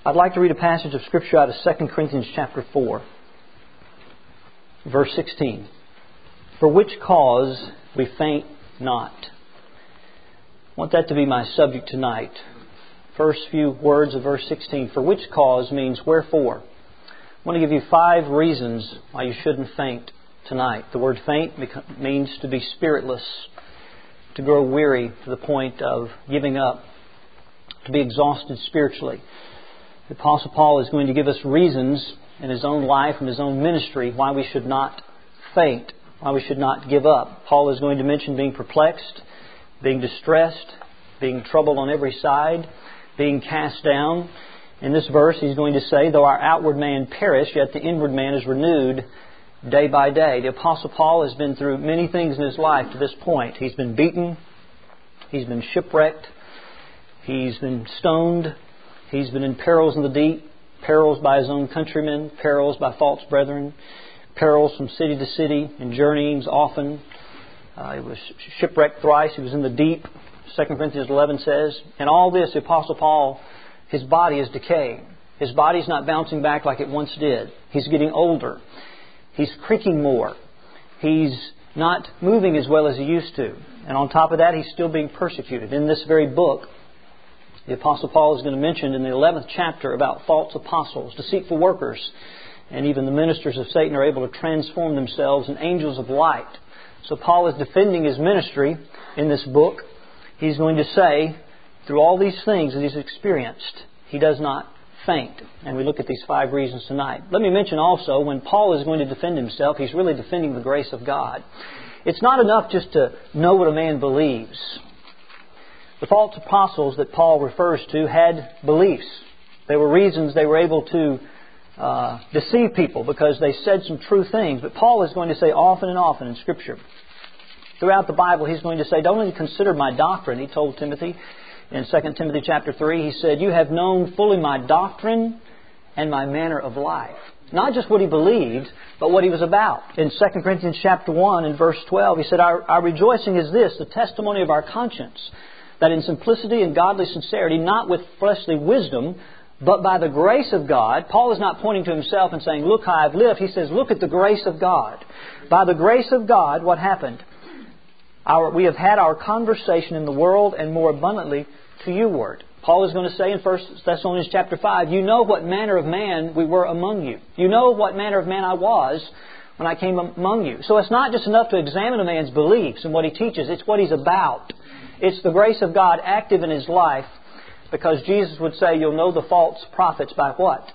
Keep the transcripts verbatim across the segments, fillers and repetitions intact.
I'd like to read a passage of Scripture out of Second Corinthians chapter four, verse sixteen. For which cause we faint not. I want that to be my subject tonight. First few words of verse sixteen. For which cause means wherefore. I want to give you five reasons why you shouldn't faint tonight. The word faint means to be spiritless, to grow weary to the point of giving up, to be exhausted spiritually. The Apostle Paul is going to give us reasons in his own life and his own ministry why we should not faint, why we should not give up. Paul is going to mention being perplexed, being distressed, being troubled on every side, being cast down. In this verse he's going to say, though our outward man perish, yet the inward man is renewed day by day. The Apostle Paul has been through many things in his life to this point. He's been beaten, he's been shipwrecked, he's been stoned, he's been in perils in the deep, perils by his own countrymen, perils by false brethren, perils from city to city, and journeyings often. Uh, he was shipwrecked thrice. He was in the deep. Second Corinthians eleven says, and all this, the Apostle Paul, his body is decaying. His body's not bouncing back like it once did. He's getting older. He's creaking more. He's not moving as well as he used to. And on top of that, he's still being persecuted. In this very book, the Apostle Paul is going to mention in the eleventh chapter about false apostles, deceitful workers, and even the ministers of Satan are able to transform themselves in angels of light. So Paul is defending his ministry in this book. He's going to say, through all these things that he's experienced, he does not faint. And we look at these five reasons tonight. Let me mention also, when Paul is going to defend himself, he's really defending the grace of God. It's not enough just to know what a man believes. The false apostles that Paul refers to had beliefs. There were reasons they were able to uh, deceive people because they said some true things. But Paul is going to say often and often in Scripture, throughout the Bible, he's going to say, don't only consider my doctrine, he told Timothy in Second Timothy chapter three. He said, you have known fully my doctrine and my manner of life. Not just what he believed, but what he was about. In Second Corinthians chapter one and verse twelve, he said, our, our rejoicing is this, the testimony of our conscience, that in simplicity and godly sincerity, not with fleshly wisdom, but by the grace of God. Paul is not pointing to himself and saying, look how I've lived. He says, look at the grace of God. By the grace of God, what happened? Our, we have had our conversation in the world and more abundantly to you word. Paul is going to say in First Thessalonians chapter five, you know what manner of man we were among you. You know what manner of man I was when I came among you. So it's not just enough to examine a man's beliefs and what he teaches. It's what he's about. It's the grace of God active in his life, because Jesus would say you'll know the false prophets by what?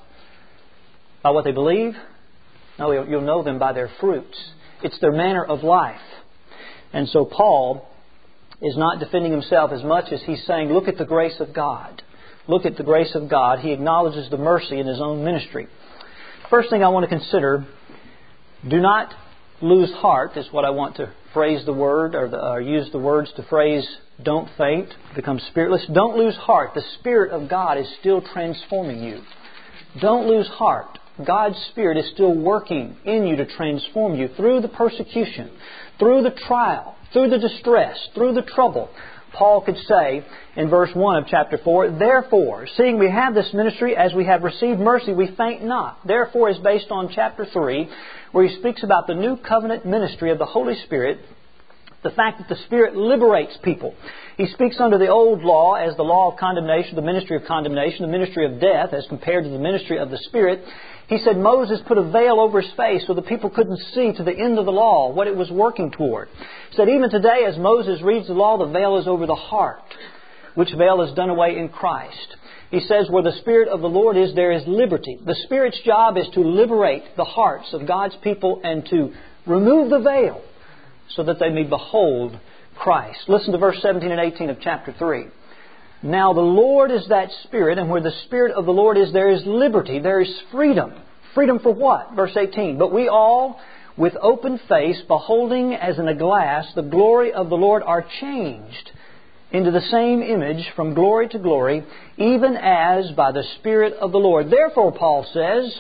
By what they believe? No, you'll know them by their fruits. It's their manner of life. And so Paul is not defending himself as much as he's saying, look at the grace of God. Look at the grace of God. He acknowledges the mercy in his own ministry. First thing I want to consider, do not lose heart is what I want to phrase the word, or, the, or use the words to phrase don't faint, become spiritless. Don't lose heart. The Spirit of God is still transforming you. Don't lose heart. God's Spirit is still working in you to transform you through the persecution, through the trial, through the distress, through the trouble. Paul could say in verse one of chapter four, therefore, seeing we have this ministry, as we have received mercy, we faint not. Therefore is based on chapter three, where he speaks about the new covenant ministry of the Holy Spirit, the fact that the Spirit liberates people. He speaks under the old law as the law of condemnation, the ministry of condemnation, the ministry of death, as compared to the ministry of the Spirit. He said Moses put a veil over his face so the people couldn't see to the end of the law what it was working toward. He said even today as Moses reads the law, the veil is over the heart, which veil is done away in Christ. He says where the Spirit of the Lord is, there is liberty. The Spirit's job is to liberate the hearts of God's people and to remove the veil so that they may behold Christ. Listen to verse seventeen and eighteen of chapter three. Now the Lord is that Spirit, and where the Spirit of the Lord is, there is liberty, there is freedom. Freedom for what? Verse eighteen. But we all, with open face, beholding as in a glass the glory of the Lord, are changed into the same image from glory to glory, even as by the Spirit of the Lord. Therefore, Paul says,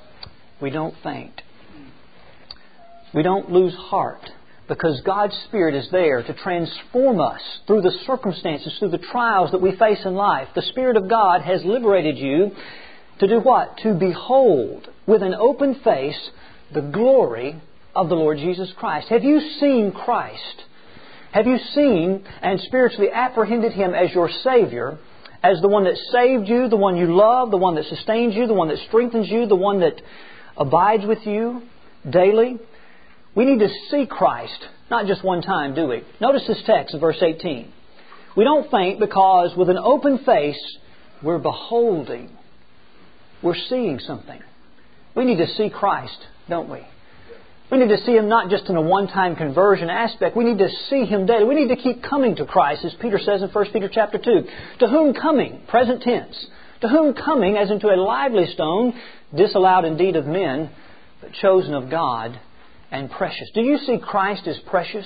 we don't faint. We don't lose heart. Because God's Spirit is there to transform us through the circumstances, through the trials that we face in life. The Spirit of God has liberated you To do what? To behold with an open face the glory of the Lord Jesus Christ. Have you seen Christ? Have you seen and spiritually apprehended Him as your Savior, as the one that saved you, the one you love, the one that sustains you, the one that strengthens you, the one that abides with you daily? We need to see Christ, not just one time, do we? Notice this text in verse eighteen. We don't faint because with an open face we're beholding. We're seeing something. We need to see Christ, don't we? We need to see Him not just in a one-time conversion aspect. We need to see Him daily. We need to keep coming to Christ, as Peter says in First Peter chapter two. To whom coming, present tense, to whom coming as into a lively stone, disallowed indeed of men, but chosen of God and precious. Do you see Christ as precious?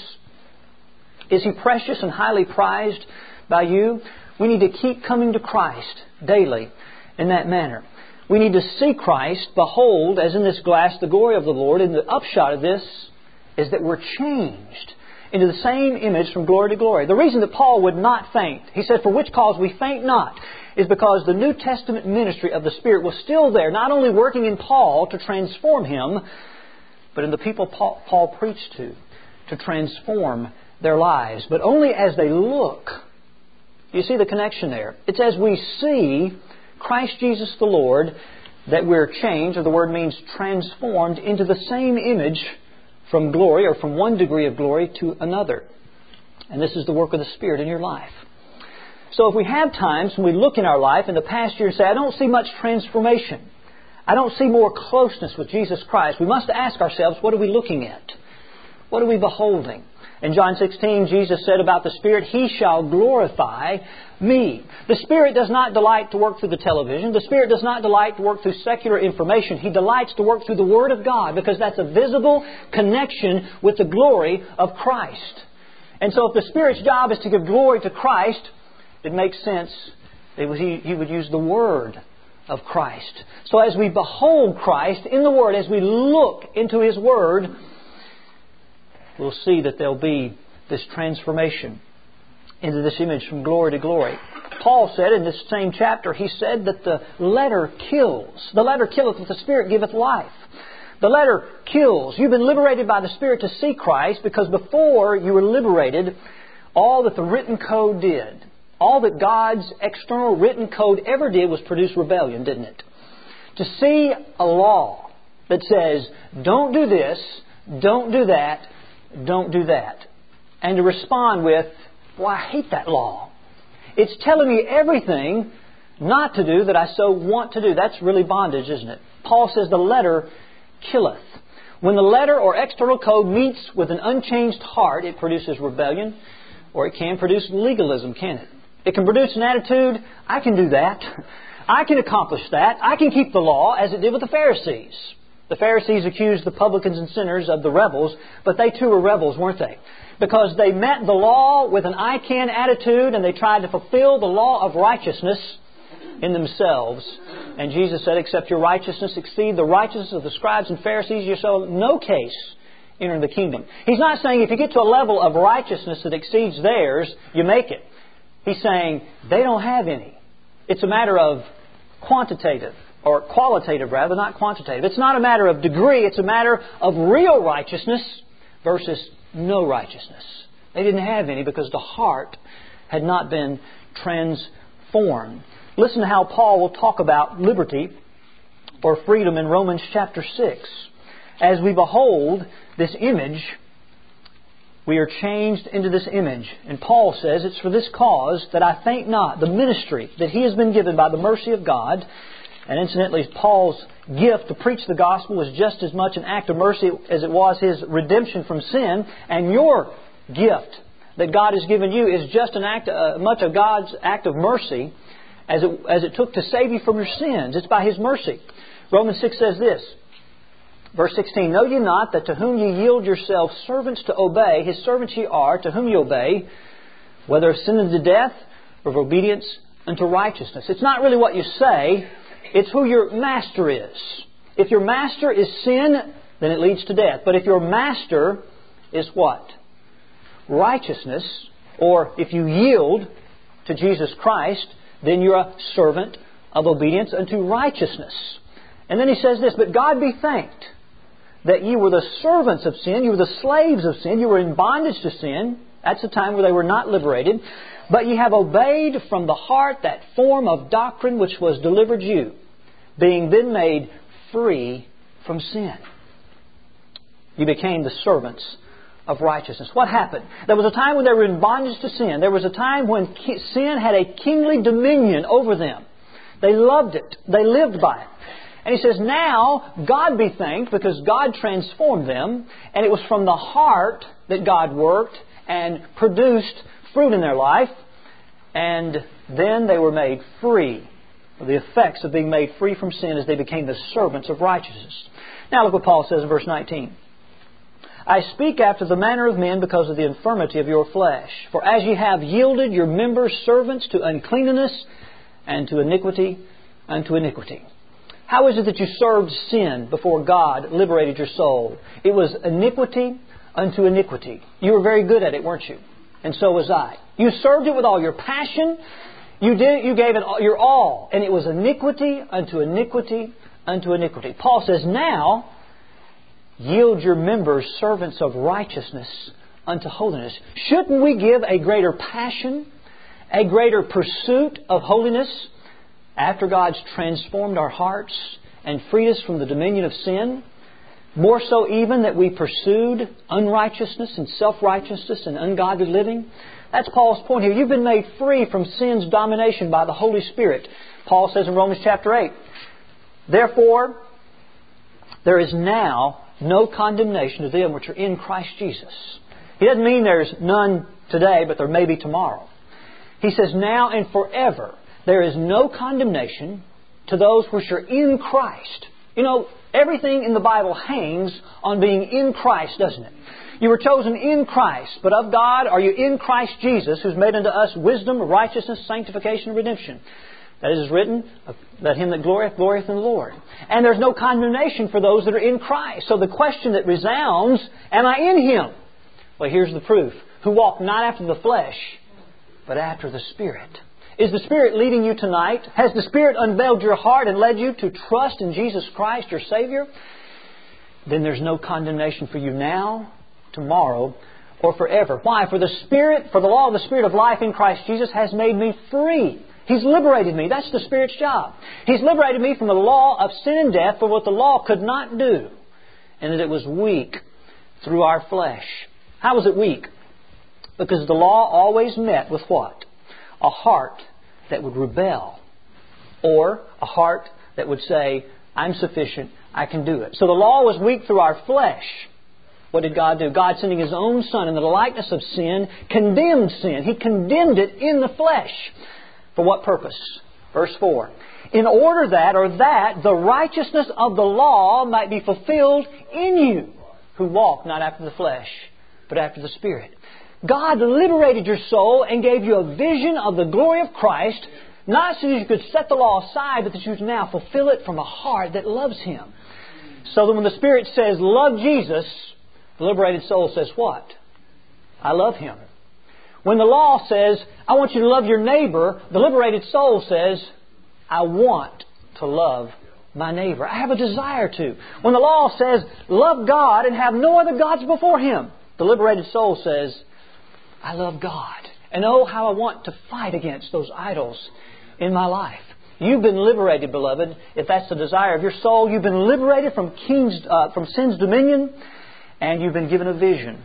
Is He precious and highly prized by you? We need to keep coming to Christ daily in that manner. We need to see Christ, behold, as in this glass, the glory of the Lord. And the upshot of this is that we're changed into the same image from glory to glory. The reason that Paul would not faint, he said, for which cause we faint not, is because the New Testament ministry of the Spirit was still there, not only working in Paul to transform him, but in the people Paul, Paul preached to, to transform their lives. But only as they look. You see the connection there? It's as we see Christ Jesus the Lord that we're changed, or the word means transformed, into the same image from glory, or from one degree of glory to another. And this is the work of the Spirit in your life. So if we have times when we look in our life in the past year and say, I don't see much transformation, I don't see more closeness with Jesus Christ, we must ask ourselves, what are we looking at? What are we beholding? In John sixteen, Jesus said about the Spirit, He shall glorify me. The Spirit does not delight to work through the television. The Spirit does not delight to work through secular information. He delights to work through the Word of God, because that's a visible connection with the glory of Christ. And so if the Spirit's job is to give glory to Christ, it makes sense that He, he would use the Word of Christ. So as we behold Christ in the Word, as we look into His Word, we'll see that there'll be this transformation into this image from glory to glory. Paul said in this same chapter, he said that the letter kills. The letter killeth, but the Spirit giveth life. The letter kills. You've been liberated by the Spirit to see Christ, because before you were liberated, all that the written code did, all that God's external written code ever did was produce rebellion, didn't it? To see a law that says, don't do this, don't do that, don't do that. And to respond with, well, I hate that law. It's telling me everything not to do that I so want to do. That's really bondage, isn't it? Paul says the letter killeth. When the letter or external code meets with an unchanged heart, it produces rebellion, or it can produce legalism, can it? It can produce an attitude, I can do that. I can accomplish that. I can keep the law, as it did with the Pharisees. The Pharisees accused the publicans and sinners of the rebels, but they too were rebels, weren't they? Because they met the law with an I can attitude, and they tried to fulfill the law of righteousness in themselves. And Jesus said, except your righteousness exceed the righteousness of the scribes and Pharisees, you shall in no case enter the kingdom. He's not saying if you get to a level of righteousness that exceeds theirs, you make it. He's saying they don't have any. It's a matter of quantitative, or qualitative rather, not quantitative. It's not a matter of degree, it's a matter of real righteousness versus no righteousness. They didn't have any because the heart had not been transformed. Listen to how Paul will talk about liberty or freedom in Romans chapter six. As we behold this image, we are changed into this image. And Paul says, it's for this cause that I faint not. The ministry that he has been given by the mercy of God. And incidentally, Paul's gift to preach the gospel was just as much an act of mercy as it was his redemption from sin. And your gift that God has given you is just an act, uh, much of God's act of mercy as it, as it took to save you from your sins. It's by His mercy. Romans six says this, verse sixteen, know ye not that to whom ye yield yourselves servants to obey, His servants ye are, to whom ye obey, whether of sin unto death or of obedience unto righteousness. It's not really what you say, it's who your master is. If your master is sin, then it leads to death. But if your master is what? Righteousness, or if you yield to Jesus Christ, then you're a servant of obedience unto righteousness. And then he says this, but God be thanked that ye were the servants of sin, you were the slaves of sin, you were in bondage to sin. That's a time where they were not liberated. But ye have obeyed from the heart that form of doctrine which was delivered you, being then made free from sin. You became the servants of righteousness. What happened? There was a time when they were in bondage to sin. There was a time when sin had a kingly dominion over them. They loved it. They lived by it. And he says, now God be thanked because God transformed them, and it was from the heart that God worked and produced fruit in their life, and then they were made free. The effects of being made free from sin as they became the servants of righteousness. Now look what Paul says in verse nineteen. I speak after the manner of men because of the infirmity of your flesh. For as ye have yielded your members servants to uncleanness and to iniquity unto iniquity. How is it that you served sin before God liberated your soul? It was iniquity unto iniquity. You were very good at it, weren't you? And so was I. You served it with all your passion. You did. You gave it your all. And it was iniquity unto iniquity unto iniquity. Paul says, now yield your members servants of righteousness unto holiness. Shouldn't we give a greater passion, a greater pursuit of holiness after God's transformed our hearts and freed us from the dominion of sin? More so even that we pursued unrighteousness and self-righteousness and ungodly living? That's Paul's point here. You've been made free from sin's domination by the Holy Spirit. Paul says in Romans chapter eight, therefore, there is now no condemnation to them which are in Christ Jesus. He doesn't mean there's none today, but there may be tomorrow. He says now and forever there is no condemnation to those which are in Christ. You know, everything in the Bible hangs on being in Christ, doesn't it? You were chosen in Christ, but of God are you in Christ Jesus, who's made unto us wisdom, righteousness, sanctification, and redemption. That is written, that him that glorieth, glorieth in the Lord. And there's no condemnation for those that are in Christ. So the question that resounds, am I in Him? Well, here's the proof. Who walk not after the flesh, but after the Spirit. Is the Spirit leading you tonight? Has the Spirit unveiled your heart and led you to trust in Jesus Christ, your Savior? Then there's no condemnation for you now, tomorrow, or forever. Why? For the Spirit, for the law of the Spirit of life in Christ Jesus has made me free. He's liberated me. That's the Spirit's job. He's liberated me from the law of sin and death for what the law could not do. And that it was weak through our flesh. How was it weak? Because the law always met with what? A heart that would rebel. Or a heart that would say, I'm sufficient, I can do it. So the law was weak through our flesh. What did God do? God, sending His own Son in the likeness of sin, condemned sin. He condemned it in the flesh. For what purpose? Verse four. In order that, or that, the righteousness of the law might be fulfilled in you, who walk not after the flesh, but after the Spirit. God liberated your soul and gave you a vision of the glory of Christ, not so that you could set the law aside, but that you can now fulfill it from a heart that loves Him. So that when the Spirit says, love Jesus, the liberated soul says what? I love Him. When the law says, I want you to love your neighbor, the liberated soul says, I want to love my neighbor. I have a desire to. When the law says, love God and have no other gods before Him, the liberated soul says, I love God. And oh, how I want to fight against those idols in my life. You've been liberated, beloved. If that's the desire of your soul, you've been liberated from king's, uh, from sin's dominion, and you've been given a vision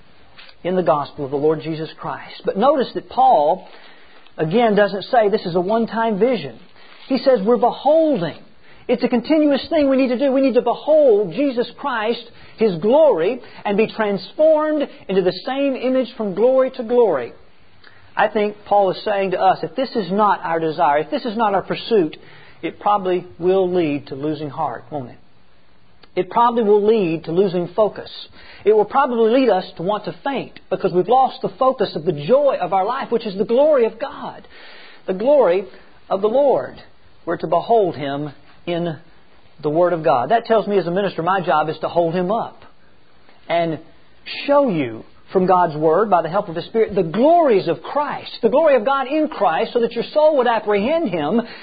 in the gospel of the Lord Jesus Christ. But notice that Paul, again, doesn't say this is a one-time vision. He says we're beholding. It's a continuous thing we need to do. We need to behold Jesus Christ, His glory, and be transformed into the same image from glory to glory. I think Paul is saying to us, if this is not our desire, if this is not our pursuit, it probably will lead to losing heart, won't it? It probably will lead to losing focus. It will probably lead us to want to faint because we've lost the focus of the joy of our life, which is the glory of God, the glory of the Lord. We're to behold Him in the Word of God. That tells me as a minister, my job is to hold Him up and show you from God's Word, by the help of His Spirit, the glories of Christ, the glory of God in Christ, so that your soul would apprehend Him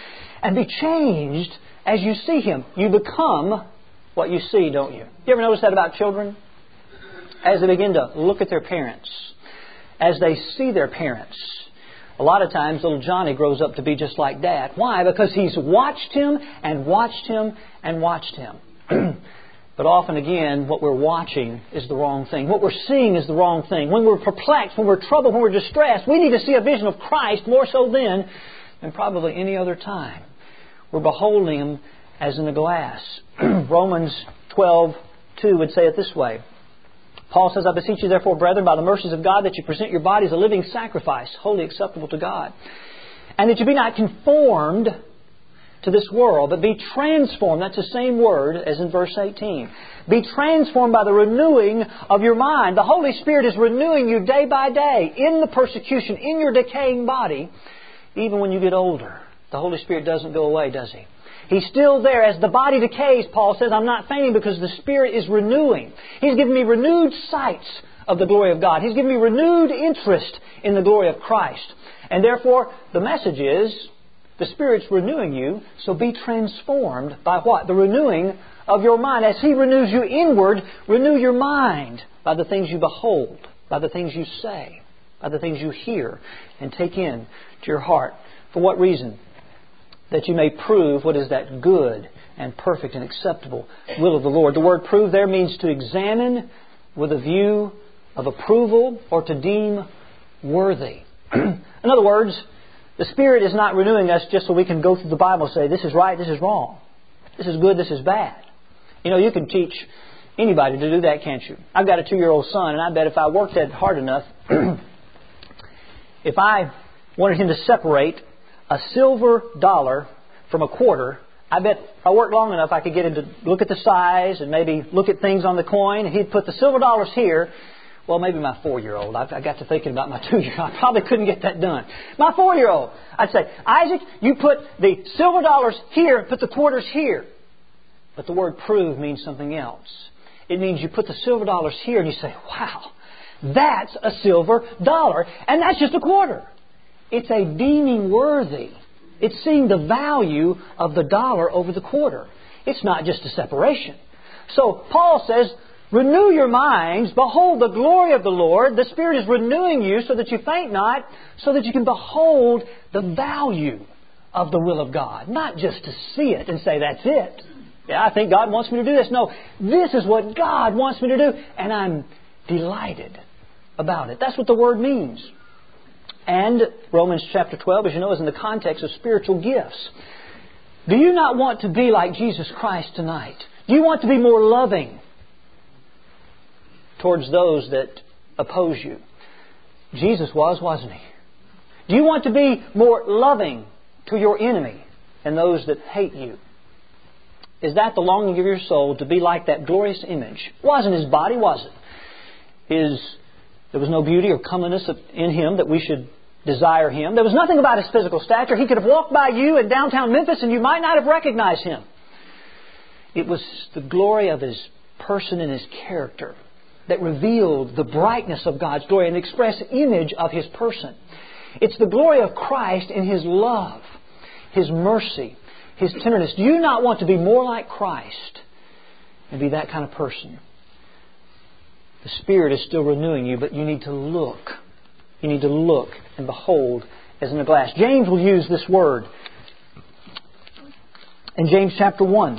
and be changed as you see Him. You become what you see, don't you? You ever notice that about children? As they begin to look at their parents, as they see their parents, a lot of times little Johnny grows up to be just like Dad. Why? Because he's watched him and watched him and watched him. But often again, what we're watching is the wrong thing. What we're seeing is the wrong thing. When we're perplexed, when we're troubled, when we're distressed, we need to see a vision of Christ more so then than probably any other time. We're beholding Him as in a glass. Romans twelve two would say it this way. Paul says, I beseech you therefore, brethren, by the mercies of God, that you present your bodies a living sacrifice, wholly acceptable to God. And that you be not conformed to this world, but be transformed. That's the same word as in verse eighteen. Be transformed by the renewing of your mind. The Holy Spirit is renewing you day by day in the persecution, in your decaying body, even when you get older. The Holy Spirit doesn't go away, does He? He's still there. As the body decays, Paul says, I'm not fainting because the Spirit is renewing. He's given me renewed sights of the glory of God. He's given me renewed interest in the glory of Christ. And therefore, the message is, the Spirit's renewing you, so be transformed by what? The renewing of your mind. As He renews you inward, renew your mind by the things you behold, by the things you say, by the things you hear and take in to your heart. For what reason? That you may prove what is that good and perfect and acceptable will of the Lord. The word prove there means to examine with a view of approval or to deem worthy. In other words, the Spirit is not renewing us just so we can go through the Bible and say, this is right, this is wrong. This is good, this is bad. You know, you can teach anybody to do that, can't you? I've got a two-year-old son, and I bet if I worked that hard enough, if I wanted him to separate a silver dollar from a quarter, I bet if I worked long enough I could get him to look at the size and maybe look at things on the coin. And he'd put the silver dollars here. Well, maybe my four-year-old. I, I got to thinking about my two-year-old. I probably couldn't get that done. My four-year-old, I'd say, Isaac, you put the silver dollars here and put the quarters here. But the word prove means something else. It means you put the silver dollars here and you say, wow, that's a silver dollar. And that's just a quarter. It's a deeming worthy. It's seeing the value of the dollar over the quarter. It's not just a separation. So Paul says, renew your minds, behold the glory of the Lord. The Spirit is renewing you so that you faint not, so that you can behold the value of the will of God. Not just to see it and say, that's it. Yeah, I think God wants me to do this. No, this is what God wants me to do. And I'm delighted about it. That's what the word means. And Romans chapter twelve, as you know, is in the context of spiritual gifts. Do you not want to be like Jesus Christ tonight? Do you want to be more loving towards those that oppose you? Jesus was, wasn't He? Do you want to be more loving to your enemy and those that hate you? Is that the longing of your soul, to be like that glorious image? It wasn't His body, was it? His... There was no beauty or comeliness in Him that we should desire Him. There was nothing about His physical stature. He could have walked by you in downtown Memphis and you might not have recognized Him. It was the glory of His person and His character that revealed the brightness of God's glory and the express image of His person. It's the glory of Christ in His love, His mercy, His tenderness. Do you not want to be more like Christ and be that kind of person? The Spirit is still renewing you, but you need to look. You need to look and behold as in a glass. James will use this word in James chapter one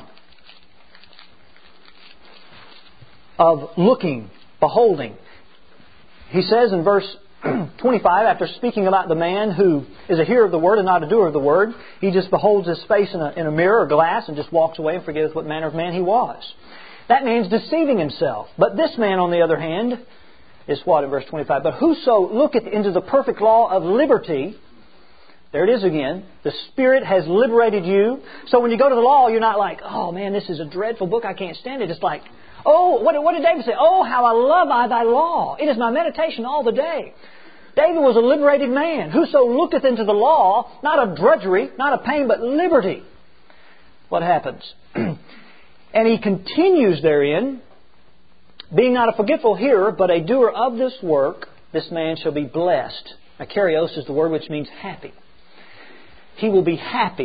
of looking, beholding. He says in verse twenty-five, after speaking about the man who is a hearer of the word and not a doer of the word, he just beholds his face in a, in a mirror or glass and just walks away and forgets what manner of man he was. That means deceiving himself. But this man, on the other hand, is what in verse twenty-five? But whoso looketh into the perfect law of liberty, there it is again, the Spirit has liberated you. So when you go to the law, you're not like, oh man, this is a dreadful book, I can't stand it. It's like, oh, what, what did David say? Oh, how I love I thy law. It is my meditation all the day. David was a liberated man. Whoso looketh into the law, not of drudgery, not of pain, but liberty. What happens? And he continues therein, being not a forgetful hearer, but a doer of this work, this man shall be blessed. Makarios is the word which means happy. He will be happy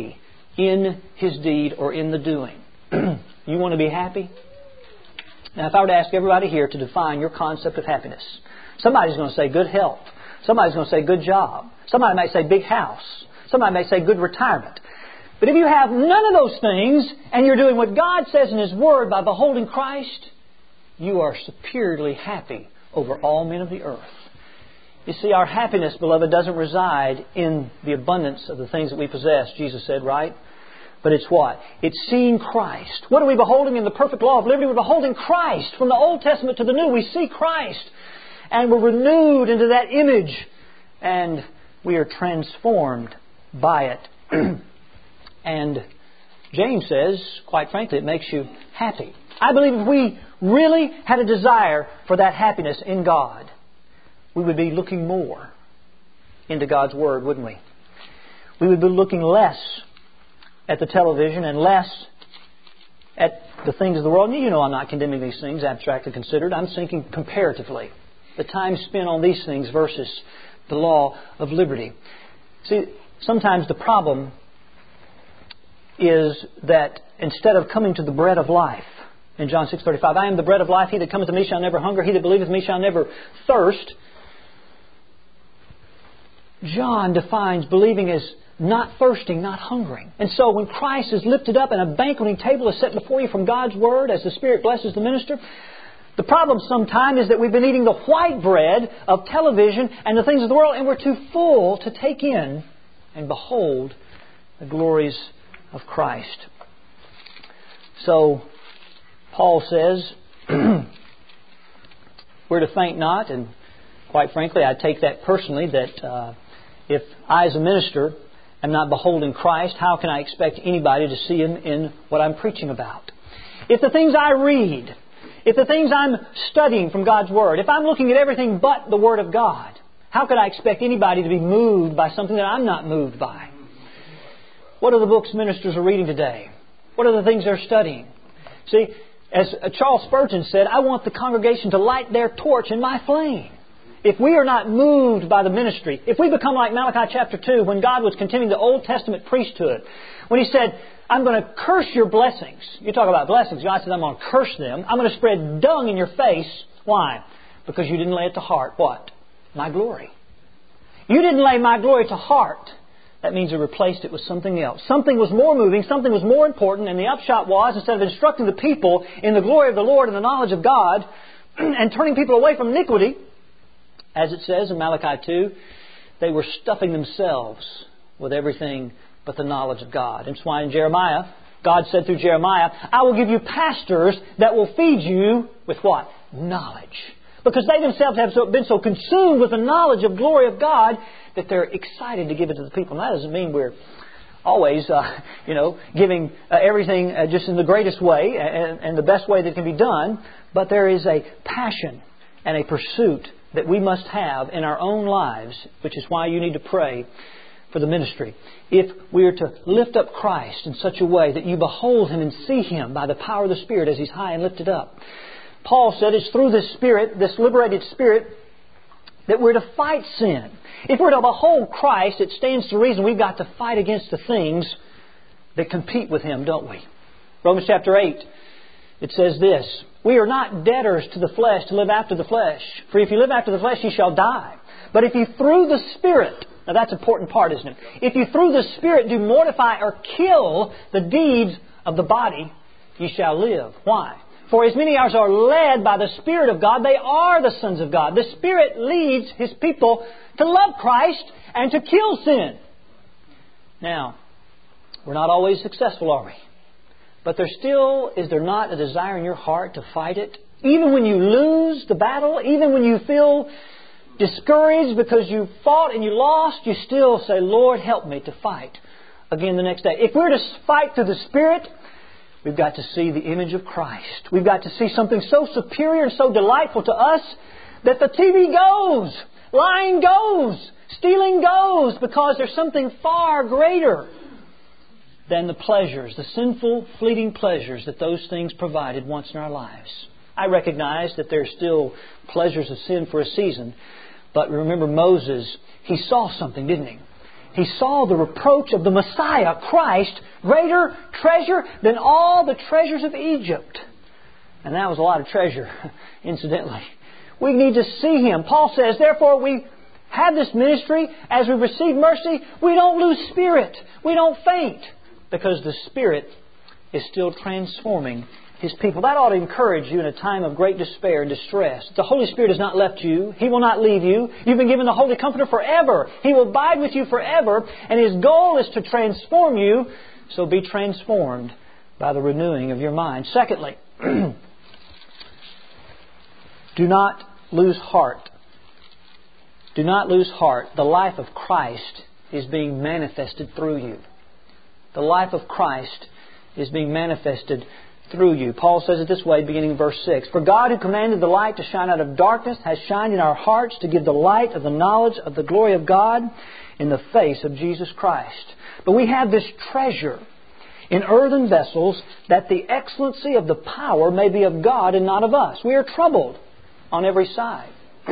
in his deed or in the doing. You want to be happy? Now, if I were to ask everybody here to define your concept of happiness, somebody's going to say good health. Somebody's going to say good job. Somebody may say big house. Somebody may say good retirement. But if you have none of those things and you're doing what God says in His Word by beholding Christ, you are superiorly happy over all men of the earth. You see, our happiness, beloved, doesn't reside in the abundance of the things that we possess, Jesus said, right? But it's what? It's seeing Christ. What are we beholding in the perfect law of liberty? We're beholding Christ. From the Old Testament to the New, we see Christ. And we're renewed into that image. And we are transformed by it. And James says, quite frankly, it makes you happy. I believe if we really had a desire for that happiness in God, we would be looking more into God's Word, wouldn't we? We would be looking less at the television and less at the things of the world. And you know I'm not condemning these things, abstractly considered. I'm thinking comparatively. The time spent on these things versus the law of liberty. See, sometimes the problem is that instead of coming to the bread of life, in John six thirty-five, I am the bread of life. He that cometh to me shall never hunger. He that believeth me shall never thirst. John defines believing as not thirsting, not hungering. And so when Christ is lifted up and a banqueting table is set before you from God's Word as the Spirit blesses the minister, the problem sometimes is that we've been eating the white bread of television and the things of the world, and we're too full to take in and behold the glories of Christ. So Paul says we're to faint not, and quite frankly I take that personally, that uh, if I as a minister am not beholding Christ, how can I expect anybody to see Him in what I'm preaching about? If the things I read, if the things I'm studying from God's Word, if I'm looking at everything but the Word of God, how could I expect anybody to be moved by something that I'm not moved by? What are the books ministers are reading today? What are the things they're studying? See, as Charles Spurgeon said, I want the congregation to light their torch in my flame. If we are not moved by the ministry, if we become like Malachi chapter two, when God was continuing the Old Testament priesthood, when He said, I'm going to curse your blessings. You talk about blessings. God said, I'm going to curse them. I'm going to spread dung in your face. Why? Because you didn't lay it to heart. What? My glory. You didn't lay my glory to heart. That means you replaced it with something else. Something was more moving, something was more important, and the upshot was, instead of instructing the people in the glory of the Lord and the knowledge of God, and turning people away from iniquity, as it says in Malachi two, they were stuffing themselves with everything but the knowledge of God. And that's why in Jeremiah, God said through Jeremiah, I will give you pastors that will feed you with what? Knowledge. Because they themselves have so, been so consumed with the knowledge of glory of God that they're excited to give it to the people. And that doesn't mean we're always, uh, you know, giving uh, everything uh, just in the greatest way and, and the best way that can be done. But there is a passion and a pursuit that we must have in our own lives, which is why you need to pray for the ministry. If we are to lift up Christ in such a way that you behold Him and see Him by the power of the Spirit as He's high and lifted up. Paul said it's through this Spirit, this liberated Spirit, that we're to fight sin. If we're to behold Christ, it stands to reason we've got to fight against the things that compete with Him, don't we? Romans chapter eight, it says this, we are not debtors to the flesh to live after the flesh. For if you live after the flesh, you shall die. But if you through the Spirit, now that's an important part, isn't it? If you through the Spirit do mortify or kill the deeds of the body, you shall live. Why? For as many as are led by the Spirit of God, they are the sons of God. The Spirit leads His people to love Christ and to kill sin. Now, we're not always successful, are we? But there still, is there not a desire in your heart to fight it? Even when you lose the battle, even when you feel discouraged because you fought and you lost, you still say, Lord, help me to fight again the next day. If we're to fight through the Spirit, we've got to see the image of Christ. We've got to see something so superior and so delightful to us that the T V goes, lying goes, stealing goes, because there's something far greater than the pleasures, the sinful, fleeting pleasures that those things provided once in our lives. I recognize that there are still pleasures of sin for a season, but remember Moses, he saw something, didn't he? he saw the reproach of the Messiah, Christ, greater treasure than all the treasures of Egypt. And that was a lot of treasure, incidentally. We need to see Him. Paul says, therefore we have this ministry. As we receive mercy, we don't lose spirit. We don't faint. Because the Spirit is still transforming His people. That ought to encourage you in a time of great despair and distress. The Holy Spirit has not left you. He will not leave you. You've been given the Holy Comforter forever. He will abide with you forever. And His goal is to transform you. So be transformed by the renewing of your mind. Secondly, do not lose heart. Do not lose heart. The life of Christ is being manifested through you. The life of Christ is being manifested through you. Paul says it this way, beginning in verse six. For God, who commanded the light to shine out of darkness, has shined in our hearts to give the light of the knowledge of the glory of God in the face of Jesus Christ. But we have this treasure in earthen vessels, that the excellency of the power may be of God and not of us. We are troubled on every side,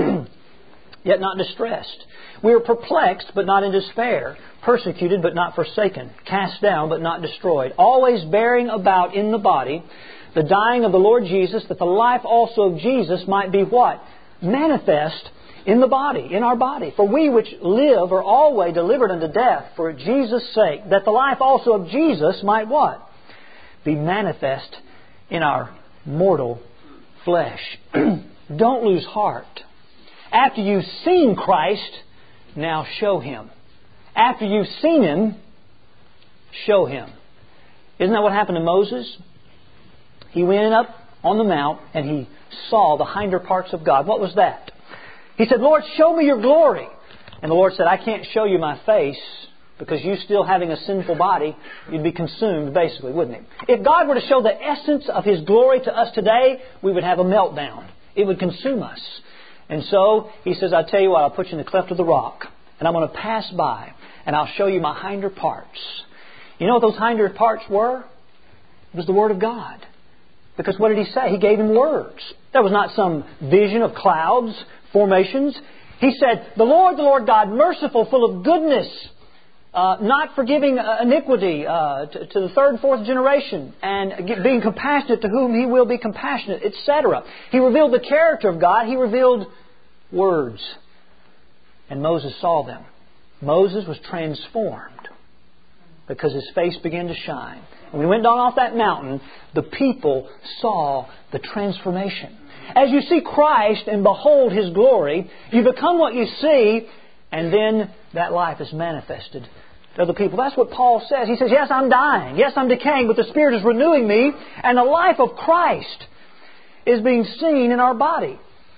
yet not distressed. We are perplexed, but not in despair. Persecuted, but not forsaken. Cast down, but not destroyed. Always bearing about in the body the dying of the Lord Jesus, that the life also of Jesus might be what? Manifest in the body, in our body. For we which live are always delivered unto death for Jesus' sake, that the life also of Jesus might what? Be manifest in our mortal flesh. Don't lose heart. After you've seen Christ, now show Him. After you've seen Him, show Him. Isn't that what happened to Moses? He went up on the mount and he saw the hinder parts of God. What was that? He said, Lord, show me your glory. And the Lord said, I can't show you my face, because you still having a sinful body, you'd be consumed, basically, wouldn't He? If God were to show the essence of His glory to us today, we would have a meltdown. It would consume us. And so He says, I tell you what, I'll put you in the cleft of the rock, and I'm going to pass by, and I'll show you my hinder parts. You know what those hinder parts were? It was the Word of God. Because what did He say? He gave him words. That was not some vision of clouds, formations. He said, the Lord, the Lord God, merciful, full of goodness, uh, not forgiving uh, iniquity uh, to, to the third and fourth generation, and being compassionate to whom He will be compassionate, et cetera. He revealed the character of God. He revealed words. And Moses saw them. Moses was transformed because his face began to shine. And when he went down off that mountain, the people saw the transformation. As you see Christ and behold His glory, you become what you see, and then that life is manifested to other people. That's what Paul says. He says, yes, I'm dying. Yes, I'm decaying, but the Spirit is renewing me, and the life of Christ is being seen in our body.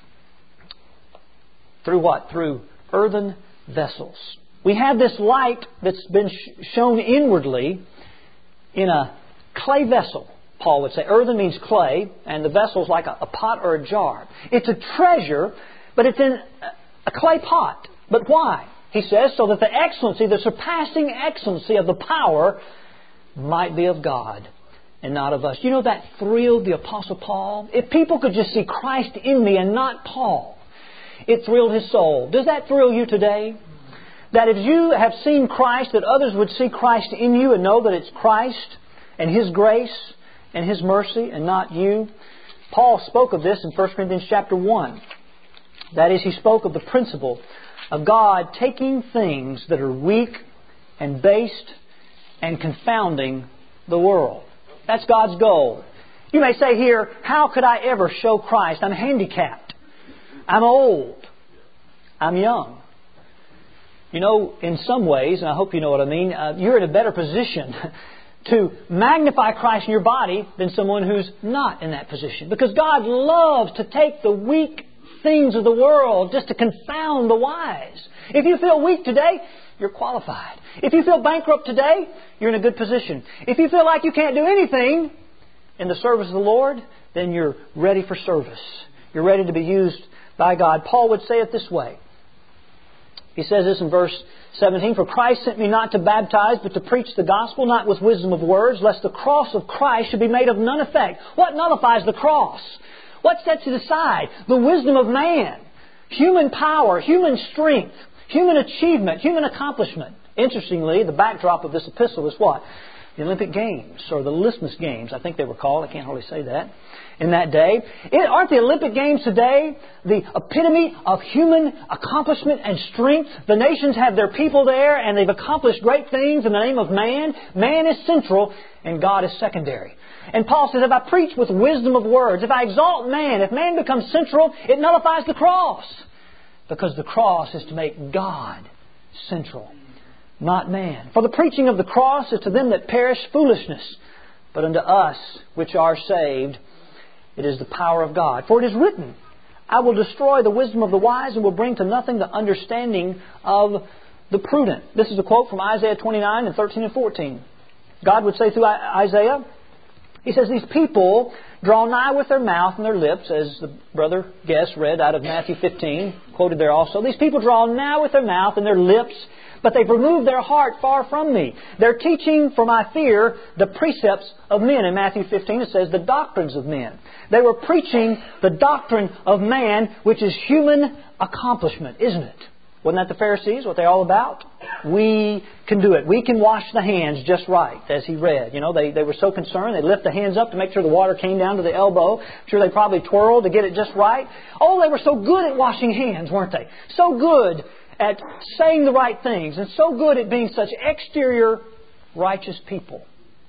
Through what? Through earthen vessels. We have this light that's been sh- shown inwardly in a clay vessel, Paul would say. Earthen means clay, and the vessel is like a, a pot or a jar. It's a treasure, but it's in a clay pot. But why? He says, so that the excellency, the surpassing excellency of the power might be of God and not of us. You know, that thrilled the Apostle Paul? If people could just see Christ in me and not Paul, it thrilled his soul. Does that thrill you today? That if you have seen Christ, that others would see Christ in you and know that it's Christ and His grace and His mercy and not you. Paul spoke of this in First Corinthians chapter one. That is, he spoke of the principle of God taking things that are weak and based and confounding the world. That's God's goal. You may say here, how could I ever show Christ? I'm handicapped. I'm old. I'm young. You know, in some ways, and I hope you know what I mean, uh, you're in a better position to magnify Christ in your body than someone who's not in that position. Because God loves to take the weak things of the world just to confound the wise. If you feel weak today, you're qualified. If you feel bankrupt today, you're in a good position. If you feel like you can't do anything in the service of the Lord, then you're ready for service. You're ready to be used by God. Paul would say it this way. He says this in verse seventeen, for Christ sent me not to baptize, but to preach the gospel, not with wisdom of words, lest the cross of Christ should be made of none effect. What nullifies the cross? What sets it aside? The wisdom of man. Human power, human strength, human achievement, human accomplishment. Interestingly, the backdrop of this epistle is what? The Olympic Games, or the Lismus Games, I think they were called. I can't hardly say that. In that day. It, aren't the Olympic Games today the epitome of human accomplishment and strength? The nations have their people there, and they've accomplished great things in the name of man. Man is central, and God is secondary. And Paul says, if I preach with wisdom of words, if I exalt man, if man becomes central, it nullifies the cross. Because the cross is to make God central, not man. For the preaching of the cross is to them that perish foolishness, but unto us which are saved, it is the power of God. For it is written, I will destroy the wisdom of the wise and will bring to nothing the understanding of the prudent. This is a quote from Isaiah twenty-nine and thirteen and fourteen. God would say through Isaiah, He says, these people draw nigh with their mouth and their lips, as the brother Guest read out of Matthew fifteen, quoted there also. These people draw nigh with their mouth and their lips, but they've removed their heart far from me. They're teaching for my fear the precepts of men. In Matthew fifteen it says the doctrines of men. They were preaching the doctrine of man, which is human accomplishment, isn't it? Wasn't that the Pharisees, what they're all about? We can do it. We can wash the hands just right, as he read. You know, they, they were so concerned. They lift the hands up to make sure the water came down to the elbow. I'm sure they probably twirled to get it just right. Oh, they were so good at washing hands, weren't they? So good at saying the right things, and so good at being such exterior righteous people.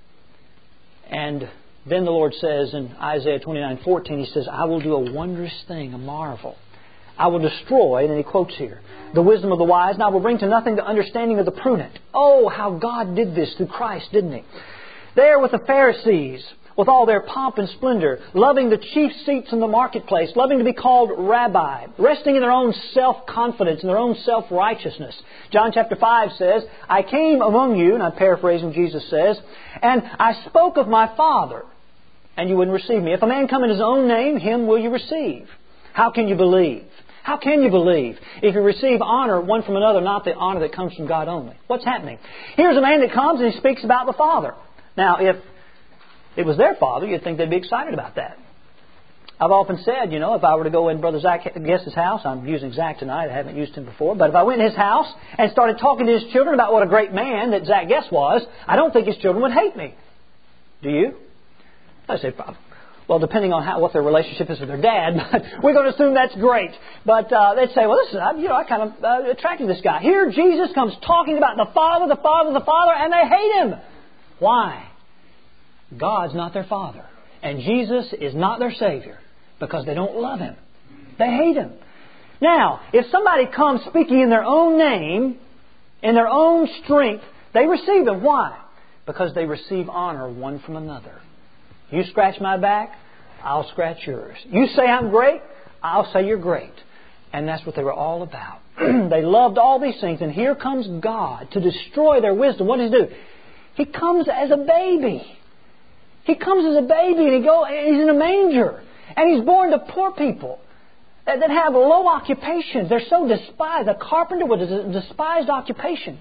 And then the Lord says in Isaiah twenty-nine fourteen, He says, I will do a wondrous thing, a marvel. I will destroy, and then He quotes here, the wisdom of the wise, and I will bring to nothing the understanding of the prudent. Oh, how God did this through Christ, didn't He? There with the Pharisees, with all their pomp and splendor, loving the chief seats in the marketplace, loving to be called rabbi, resting in their own self-confidence and their own self-righteousness. John chapter five says, I came among you, and I'm paraphrasing, Jesus says, and I spoke of my Father, and you wouldn't receive me. If a man come in his own name, him will you receive. How can you believe? How can you believe if you receive honor one from another, not the honor that comes from God only? What's happening? Here's a man that comes and he speaks about the Father. Now, if it was their Father, you'd think they'd be excited about that. I've often said, you know, if I were to go in Brother Zach Guest's house, I'm using Zach tonight, I haven't used him before, but if I went in his house and started talking to his children about what a great man that Zach Guest was, I don't think his children would hate me. Do you? I say, well, depending on how what their relationship is with their dad, but we're going to assume that's great. But uh, they'd say, well, listen, I, you know, I kind of uh, attracted this guy. Here Jesus comes talking about the Father, the Father, the Father, and they hate Him. Why? God's not their Father. And Jesus is not their Savior because they don't love Him. They hate Him. Now, if somebody comes speaking in their own name, in their own strength, they receive Him. Why? Because they receive honor one from another. You scratch my back, I'll scratch yours. You say I'm great, I'll say you're great. And that's what they were all about. They loved all these things. And here comes God to destroy their wisdom. What does He do? He comes as a baby. He comes as a baby and he go, He's in a manger. And He's born to poor people that, that have low occupations. They're so despised. A carpenter was a despised occupation.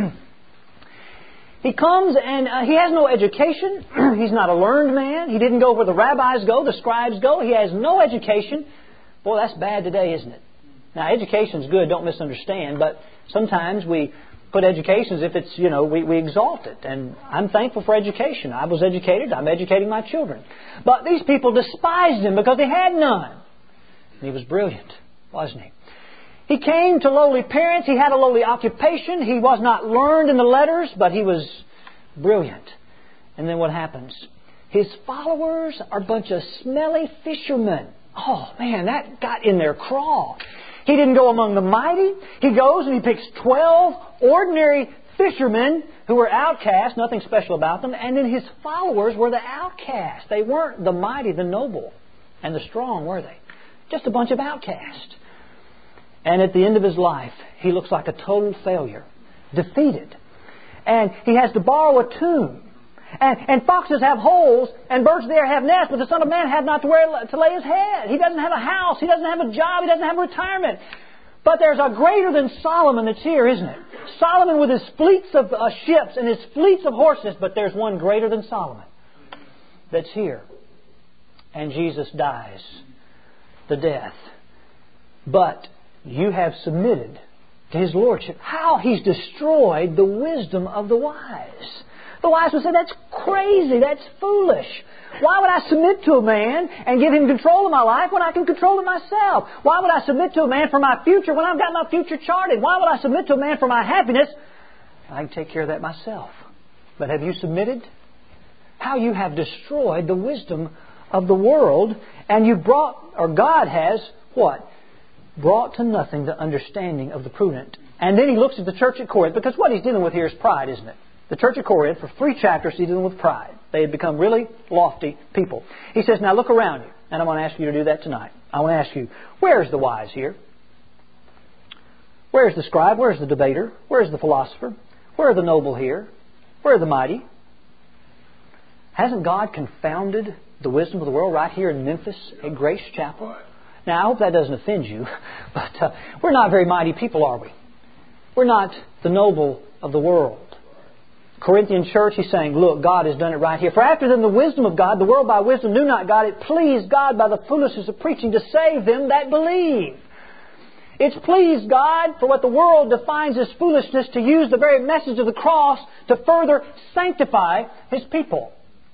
He comes and uh, he has no education. He's not a learned man. He didn't go where the rabbis go, the scribes go. He has no education. Boy, that's bad today, isn't it? Now, education's good, don't misunderstand, but sometimes we put education as if it's, you know, we, we exalt it. And I'm thankful for education. I was educated. I'm educating my children. But these people despised Him because they had none. And He was brilliant, wasn't He? He came to lowly parents. He had a lowly occupation. He was not learned in the letters, but He was brilliant. And then what happens? His followers are a bunch of smelly fishermen. Oh, man, that got in their craw. He didn't go among the mighty. He goes and He picks twelve ordinary fishermen who were outcasts, nothing special about them. And then His followers were the outcasts. They weren't the mighty, the noble, and the strong, were they? Just a bunch of outcasts. And at the end of His life, He looks like a total failure, defeated. And He has to borrow a tomb. And, and foxes have holes, and birds of the air have nests, but the Son of Man had not to, wear, to lay His head. He doesn't have a house. He doesn't have a job. He doesn't have retirement. But there's a greater than Solomon that's here, isn't it? Solomon with his fleets of uh, ships and his fleets of horses, but there's one greater than Solomon that's here. And Jesus dies the death. But you have submitted to His Lordship. How He's destroyed the wisdom of the wise. The wise would say, that's crazy, that's foolish. Why would I submit to a man and give him control of my life when I can control it myself? Why would I submit to a man for my future when I've got my future charted? Why would I submit to a man for my happiness? I can take care of that myself. But have you submitted? How you have destroyed the wisdom of the world, and you brought, or God has, what? Brought to nothing the understanding of the prudent. And then He looks at the church at Corinth, because what He's dealing with here is pride, isn't it? The church at Corinth, for three chapters, He's dealing with pride. They had become really lofty people. He says, now look around you. And I want to ask you to do that tonight. I want to ask you, where's the wise here? Where's the scribe? Where's the debater? Where's the philosopher? Where are the noble here? Where are the mighty? Hasn't God confounded the wisdom of the world right here in Memphis at Grace Chapel? Now, I hope that doesn't offend you, but uh, we're not very mighty people, are we? We're not the noble of the world. Corinthian church, he's saying, look, God has done it right here. For after them the wisdom of God, the world by wisdom knew not God. It pleased God by the foolishness of preaching to save them that believe. It's pleased God for what the world defines as foolishness to use the very message of the cross to further sanctify His people.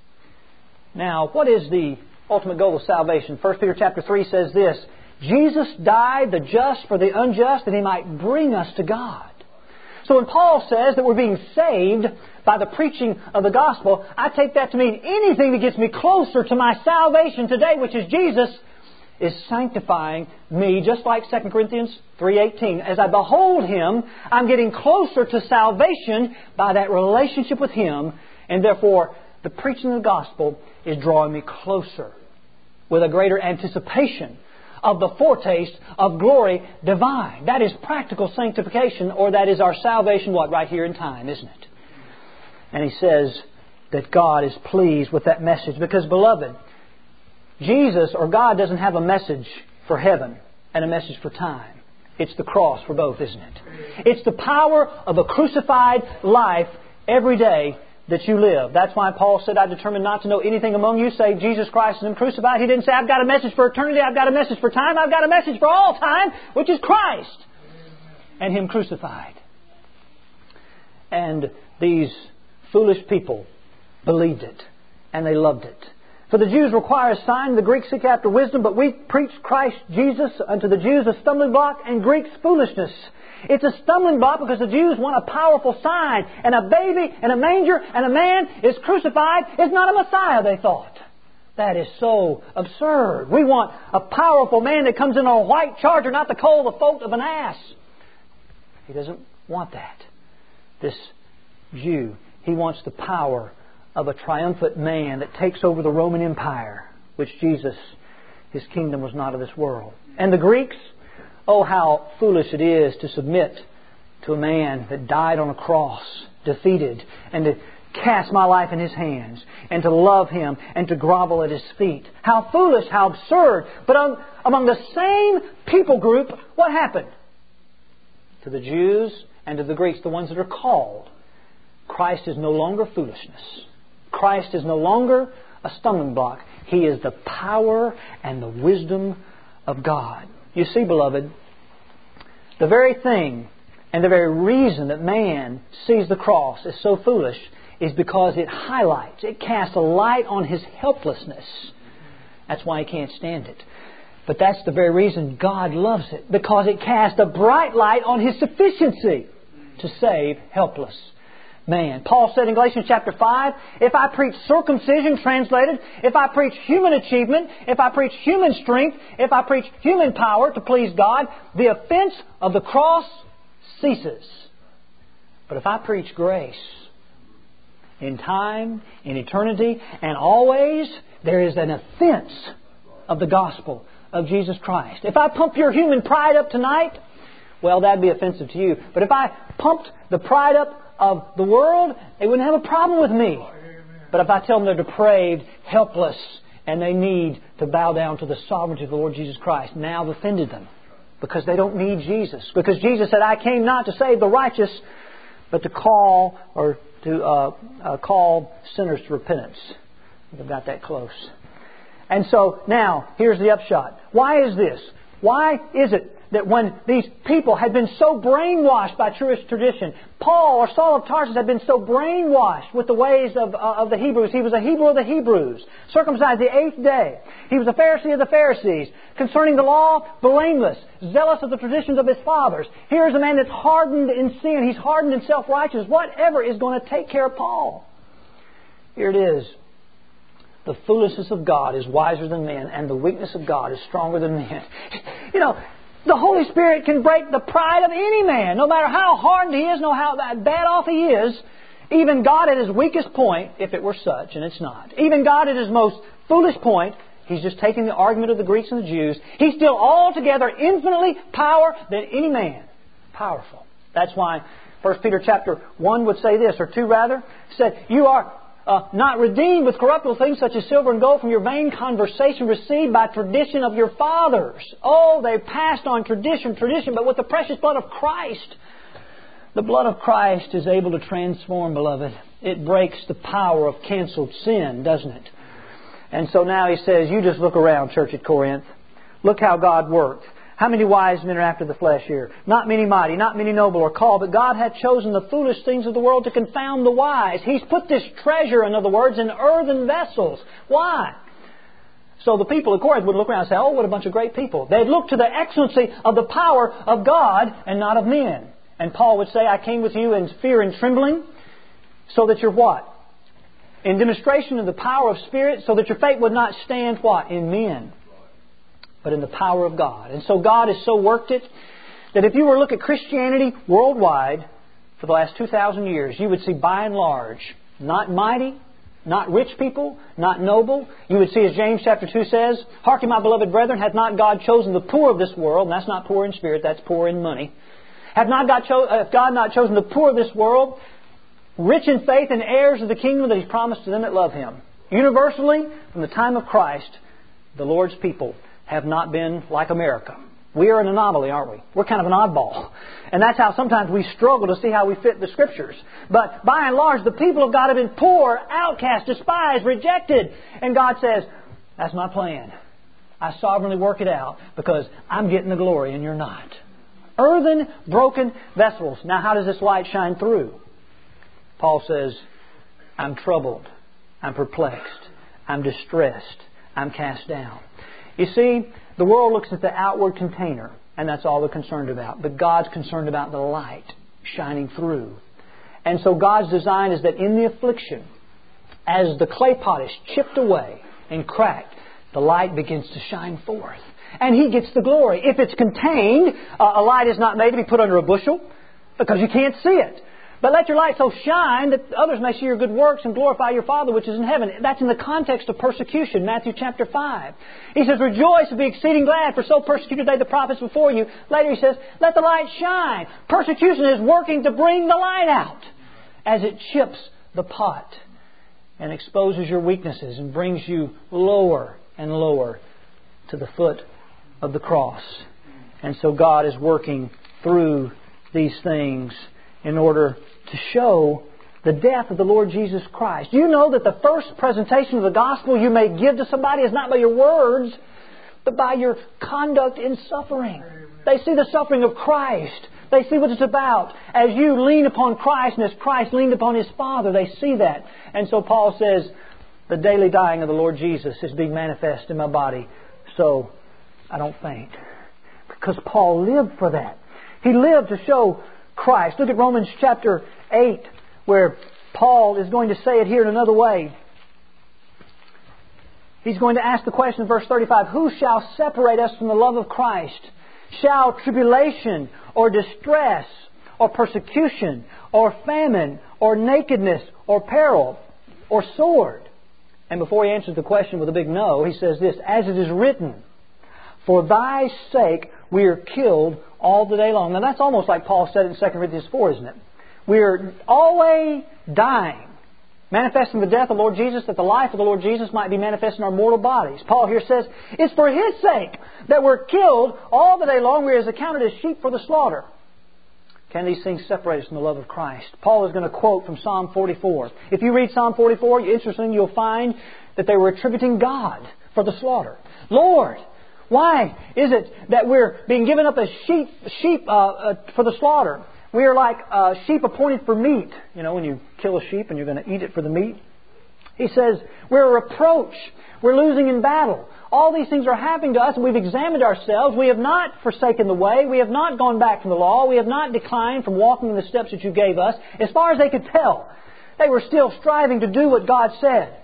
Now, what is the ultimate goal of salvation? First Peter chapter three says this, Jesus died, the just for the unjust, that He might bring us to God. So when Paul says that we're being saved by the preaching of the gospel, I take that to mean anything that gets me closer to my salvation today, which is Jesus, is sanctifying me, just like Second Corinthians three eighteen. As I behold Him, I'm getting closer to salvation by that relationship with Him, and therefore the preaching of the gospel is drawing me closer with a greater anticipation of the foretaste of glory divine. That is practical sanctification, or that is our salvation, what, right here in time, isn't it? And he says that God is pleased with that message because, beloved, Jesus or God doesn't have a message for heaven and a message for time. It's the cross for both, isn't it? It's the power of a crucified life every day that you live. That's why Paul said, I determined not to know anything among you save Jesus Christ and Him crucified. He didn't say, I've got a message for eternity, I've got a message for time, I've got a message for all time, which is Christ and Him crucified. And these foolish people believed it and they loved it. For the Jews require a sign, the Greeks seek after wisdom, but we preach Christ Jesus unto the Jews a stumbling block and Greeks foolishness. It's a stumbling block because the Jews want a powerful sign. And a baby and a manger and a man is crucified is not a Messiah, they thought. That is so absurd. We want a powerful man that comes in on a white charger, not the coal, the foal of an ass. He doesn't want that. This Jew, he wants the power of a triumphant man that takes over the Roman Empire, which Jesus, His kingdom was not of this world. And the Greeks, oh, how foolish it is to submit to a man that died on a cross, defeated, and to cast my life in His hands, and to love Him, and to grovel at His feet. How foolish, how absurd. But on, among the same people group, what happened? To the Jews and to the Greeks, the ones that are called, Christ is no longer foolishness. Christ is no longer a stumbling block. He is the power and the wisdom of God. You see, beloved, the very thing and the very reason that man sees the cross as so foolish is because it highlights, it casts a light on his helplessness. That's why he can't stand it. But that's the very reason God loves it, because it casts a bright light on His sufficiency to save helpless man. Paul said in Galatians chapter five, if I preach circumcision, translated, if I preach human achievement, if I preach human strength, if I preach human power to please God, the offense of the cross ceases. But if I preach grace, in time, in eternity, and always, there is an offense of the gospel of Jesus Christ. If I pump your human pride up tonight, well, that'd be offensive to you. But if I pumped the pride up of the world, they wouldn't have a problem with me. But if I tell them they're depraved, helpless, and they need to bow down to the sovereignty of the Lord Jesus Christ, now I've offended them. Because they don't need Jesus. Because Jesus said, I came not to save the righteous, but to call or to uh, uh, call sinners to repentance. I've got that close. And so, now, here's the upshot. Why is this? Why is it that when these people had been so brainwashed by Jewish tradition, Paul or Saul of Tarsus had been so brainwashed with the ways of, uh, of the Hebrews. He was a Hebrew of the Hebrews, circumcised the eighth day. He was a Pharisee of the Pharisees, concerning the law, blameless, zealous of the traditions of his fathers. Here's a man that's hardened in sin. He's hardened in self-righteousness. Whatever is going to take care of Paul? Here it is. The foolishness of God is wiser than men, and the weakness of God is stronger than men. You know, the Holy Spirit can break the pride of any man, no matter how hardened he is, no how bad off he is. Even God at His weakest point, if it were such, and it's not. Even God at His most foolish point, He's just taking the argument of the Greeks and the Jews. He's still altogether infinitely power than any man. Powerful. That's why First Peter chapter one would say this, or two rather, said, you are Uh, not redeemed with corruptible things such as silver and gold from your vain conversation received by tradition of your fathers. Oh, they passed on tradition, tradition, but with the precious blood of Christ. The blood of Christ is able to transform, beloved. It breaks the power of canceled sin, doesn't it? And so now he says, you just look around, church at Corinth. Look how God worked. How many wise men are after the flesh here? Not many mighty, not many noble are called, but God hath chosen the foolish things of the world to confound the wise. He's put this treasure, in other words, in earthen vessels. Why? So the people of Corinth would look around and say, oh, what a bunch of great people. They'd look to the excellency of the power of God and not of men. And Paul would say, I came with you in fear and trembling, so that you're what? In demonstration of the power of Spirit, so that your faith would not stand what? In men, but in the power of God. And so God has so worked it that if you were to look at Christianity worldwide for the last two thousand years, you would see by and large, not mighty, not rich people, not noble. You would see, as James chapter two says, hearken, my beloved brethren, hath not God chosen the poor of this world? And that's not poor in spirit, that's poor in money. Hath not God, cho- uh, God not chosen the poor of this world, rich in faith and heirs of the kingdom that He's promised to them that love Him? Universally, from the time of Christ, the Lord's people have not been like America. We are an anomaly, aren't we? We're kind of an oddball. And that's how sometimes we struggle to see how we fit the Scriptures. But by and large, the people of God have been poor, outcast, despised, rejected. And God says, that's my plan. I sovereignly work it out because I'm getting the glory and you're not. Earthen, broken vessels. Now how does this light shine through? Paul says, I'm troubled. I'm perplexed. I'm distressed. I'm cast down. You see, the world looks at the outward container, and that's all they're concerned about. But God's concerned about the light shining through. And so God's design is that in the affliction, as the clay pot is chipped away and cracked, the light begins to shine forth. And He gets the glory. If it's contained, uh, a light is not made to be put under a bushel because you can't see it. But let your light so shine that others may see your good works and glorify your Father which is in heaven. That's in the context of persecution, Matthew chapter five. He says, rejoice and be exceeding glad, for so persecuted they the prophets before you. Later he says, let the light shine. Persecution is working to bring the light out as it chips the pot and exposes your weaknesses and brings you lower and lower to the foot of the cross. And so God is working through these things in order to show the death of the Lord Jesus Christ. You know that the first presentation of the gospel you may give to somebody is not by your words, but by your conduct in suffering. They see the suffering of Christ. They see what it's about. As you lean upon Christ and as Christ leaned upon His Father, they see that. And so Paul says, the daily dying of the Lord Jesus is being manifest in my body, so I don't faint. Because Paul lived for that. He lived to show Christ. Look at Romans chapter eight, where Paul is going to say it here in another way. He's going to ask the question in verse thirty-five, who shall separate us from the love of Christ? Shall tribulation or distress or persecution or famine or nakedness or peril or sword? And before he answers the question with a big no, he says this, as it is written, for Thy sake we are killed all the day long. Now that's almost like Paul said in Second Corinthians four, isn't it? We are always dying, manifesting the death of the Lord Jesus, that the life of the Lord Jesus might be manifest in our mortal bodies. Paul here says, it's for His sake that we're killed all the day long. We are accounted as sheep for the slaughter. Can these things separate us from the love of Christ? Paul is going to quote from Psalm forty-four. If you read Psalm forty-four, interestingly, you'll find that they were attributing God for the slaughter. Lord, Why is it that we're being given up as sheep, sheep uh, uh, for the slaughter? We are like uh, sheep appointed for meat. You know, when you kill a sheep and you're going to eat it for the meat. He says, we're a reproach. We're losing in battle. All these things are happening to us, and we've examined ourselves. We have not forsaken the way. We have not gone back from the law. We have not declined from walking in the steps that You gave us. As far as they could tell, they were still striving to do what God said.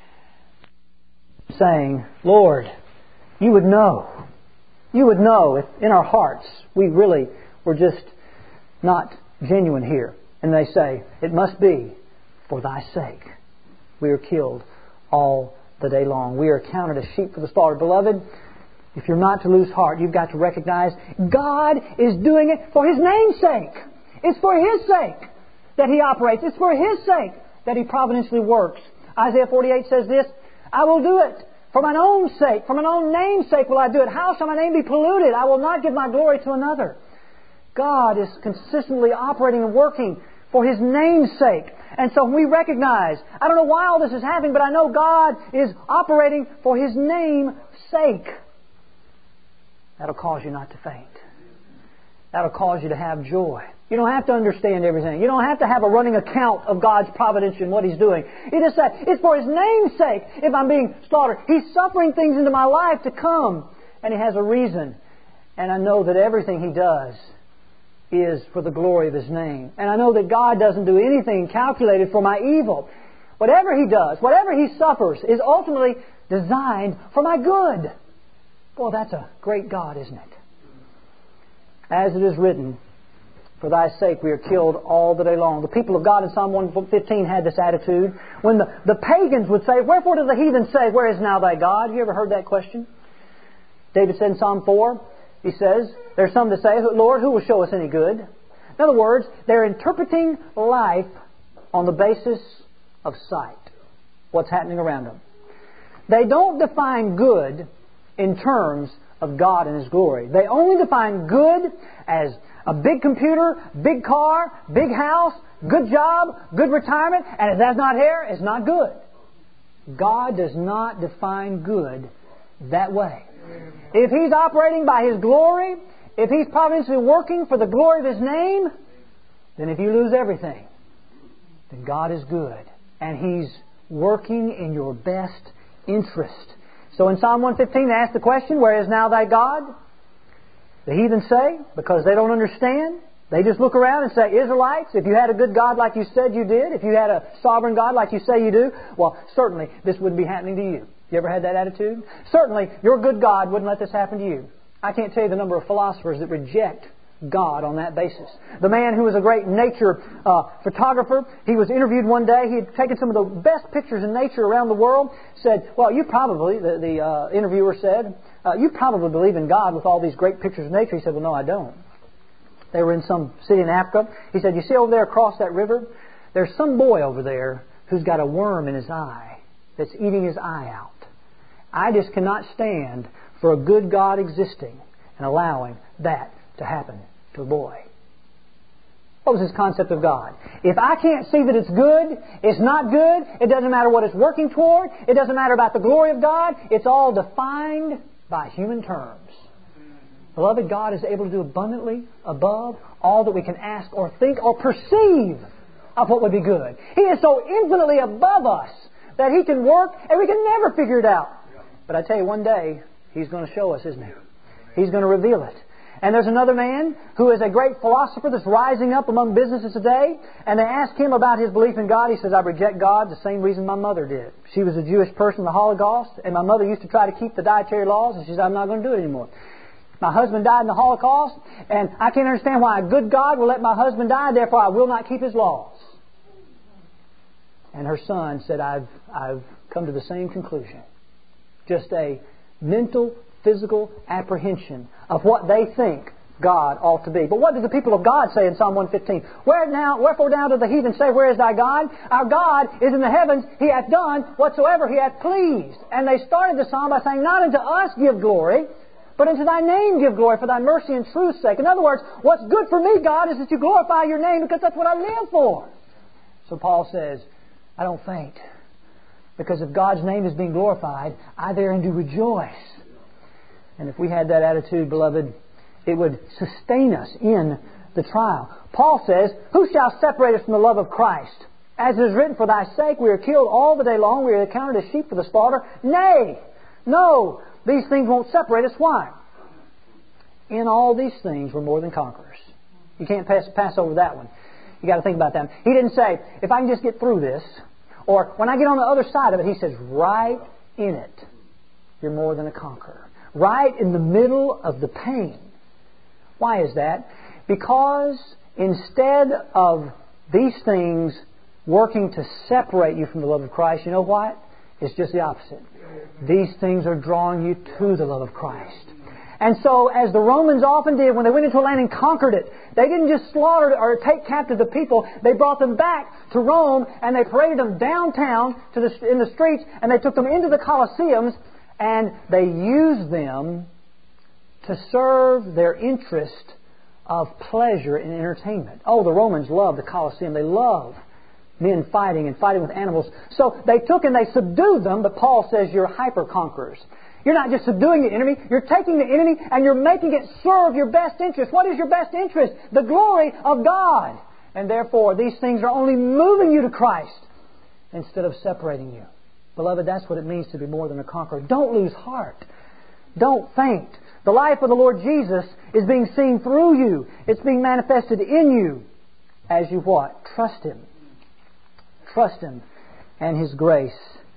Saying, Lord, You would know. You would know if in our hearts we really were just not genuine here. And they say, it must be for Thy sake. We are killed all the day long. We are counted as sheep for the slaughter. Beloved, if you're not to lose heart, you've got to recognize God is doing it for His name's sake. It's for His sake that He operates. It's for His sake that He providentially works. Isaiah forty-eight says this, I will do it. For mine own sake, for mine own name's sake will I do it. How shall my name be polluted? I will not give my glory to another. God is consistently operating and working for His name's sake. And so we recognize, I don't know why all this is happening, but I know God is operating for His name's sake. That'll cause you not to faint. That'll cause you to have joy. You don't have to understand everything. You don't have to have a running account of God's providence and what He's doing. He just said, it's for His name's sake if I'm being slaughtered. He's suffering things into my life to come. And He has a reason. And I know that everything He does is for the glory of His name. And I know that God doesn't do anything calculated for my evil. Whatever He does, whatever He suffers, is ultimately designed for my good. Boy, that's a great God, isn't it? As it is written, for Thy sake we are killed all the day long. The people of God in Psalm one fifteen had this attitude. When the, the pagans would say, wherefore do the heathen say, where is now thy God? You ever heard that question? David said in Psalm four, he says, there's some that say, Lord, who will show us any good? In other words, they're interpreting life on the basis of sight. What's happening around them. They don't define good in terms of God and His glory. They only define good as a big computer, big car, big house, good job, good retirement, and if that's not here, it's not good. God does not define good that way. If He's operating by His glory, if He's providentially working for the glory of His name, then if you lose everything, then God is good. And He's working in your best interest. So in Psalm one fifteen, they ask the question, where is now thy God? The heathen say, because they don't understand, they just look around and say, Israelites, if you had a good God like you said you did, if you had a sovereign God like you say you do, well, certainly this wouldn't be happening to you. You ever had that attitude? Certainly your good God wouldn't let this happen to you. I can't tell you the number of philosophers that reject God on that basis. The man who was a great nature uh, photographer, he was interviewed one day. He had taken some of the best pictures in nature around the world. Said, well, you probably, the, the uh, interviewer said, uh, you probably believe in God with all these great pictures of nature. He said, well, no, I don't. They were in some city in Africa. He said, you see over there across that river? There's some boy over there who's got a worm in his eye that's eating his eye out. I just cannot stand for a good God existing and allowing that to happen to a boy. What was his concept of God? If I can't see that it's good, it's not good, it doesn't matter what it's working toward, it doesn't matter about the glory of God, it's all defined by human terms. Beloved, God is able to do abundantly above all that we can ask or think or perceive of what would be good. He is so infinitely above us that He can work and we can never figure it out. But I tell you, one day He's going to show us, isn't He? He's going to reveal it. And there's another man who is a great philosopher that's rising up among businesses today. And they ask him about his belief in God. He says, I reject God the same reason my mother did. She was a Jewish person in the Holocaust. And my mother used to try to keep the dietary laws. And she said, I'm not going to do it anymore. My husband died in the Holocaust. And I can't understand why a good God will let my husband die. Therefore, I will not keep His laws. And her son said, I've, I've come to the same conclusion. Just a mental, physical apprehension of what they think God ought to be. But what do the people of God say in Psalm one fifteen? Where now, wherefore now do the heathen say, where is thy God? Our God is in the heavens. He hath done whatsoever He hath pleased. And they started the psalm by saying, not unto us give glory, but unto Thy name give glory for Thy mercy and truth's sake. In other words, what's good for me, God, is that You glorify Your name because that's what I live for. So Paul says, I don't faint. Because if God's name is being glorified, I therein do rejoice. And if we had that attitude, beloved, it would sustain us in the trial. Paul says, who shall separate us from the love of Christ? As it is written, for thy sake we are killed all the day long. We are accounted as sheep for the slaughter. Nay, no, these things won't separate us. Why? In all these things we're more than conquerors. You can't pass, pass over that one. You got to think about that. He didn't say, if I can just get through this, or when I get on the other side of it. He says, right in it, you're more than a conqueror. Right in the middle of the pain. Why is that? Because instead of these things working to separate you from the love of Christ, you know what? It's just the opposite. These things are drawing you to the love of Christ. And so, as the Romans often did when they went into a land and conquered it, they didn't just slaughter or take captive the people. They brought them back to Rome and they paraded them downtown to the, in the streets, and they took them into the Colosseums and they used them to serve their interest of pleasure and entertainment. Oh, the Romans loved the Colosseum. They loved men fighting and fighting with animals. So they took and they subdued them, but Paul says you're hyper-conquerors. You're not just subduing the enemy, you're taking the enemy and you're making it serve your best interest. What is your best interest? The glory of God. And therefore, these things are only moving you to Christ instead of separating you. Beloved, that's what it means to be more than a conqueror. Don't lose heart. Don't faint. The life of the Lord Jesus is being seen through you. It's being manifested in you as you what? Trust Him. Trust Him and His grace.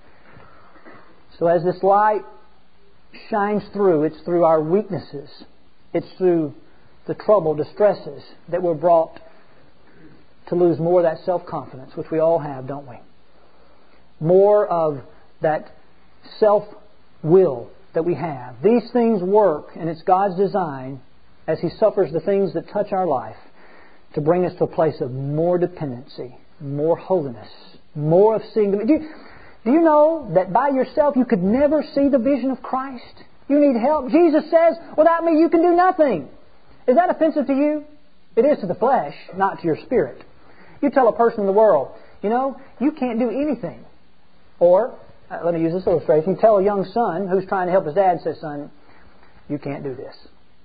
So as this light shines through, it's through our weaknesses. It's through the trouble, distresses that we're brought to lose more of that self-confidence, which we all have, don't we? More of that self-will that we have. These things work, and it's God's design as He suffers the things that touch our life to bring us to a place of more dependency, more holiness, more of seeing the... Do you, do you know that by yourself you could never see the vision of Christ? You need help. Jesus says, without me you can do nothing. Is that offensive to you? It is to the flesh, not to your spirit. You tell a person in the world, you know, you can't do anything. Or, uh, let me use this illustration. You tell a young son who's trying to help his dad and says, son, you can't do this.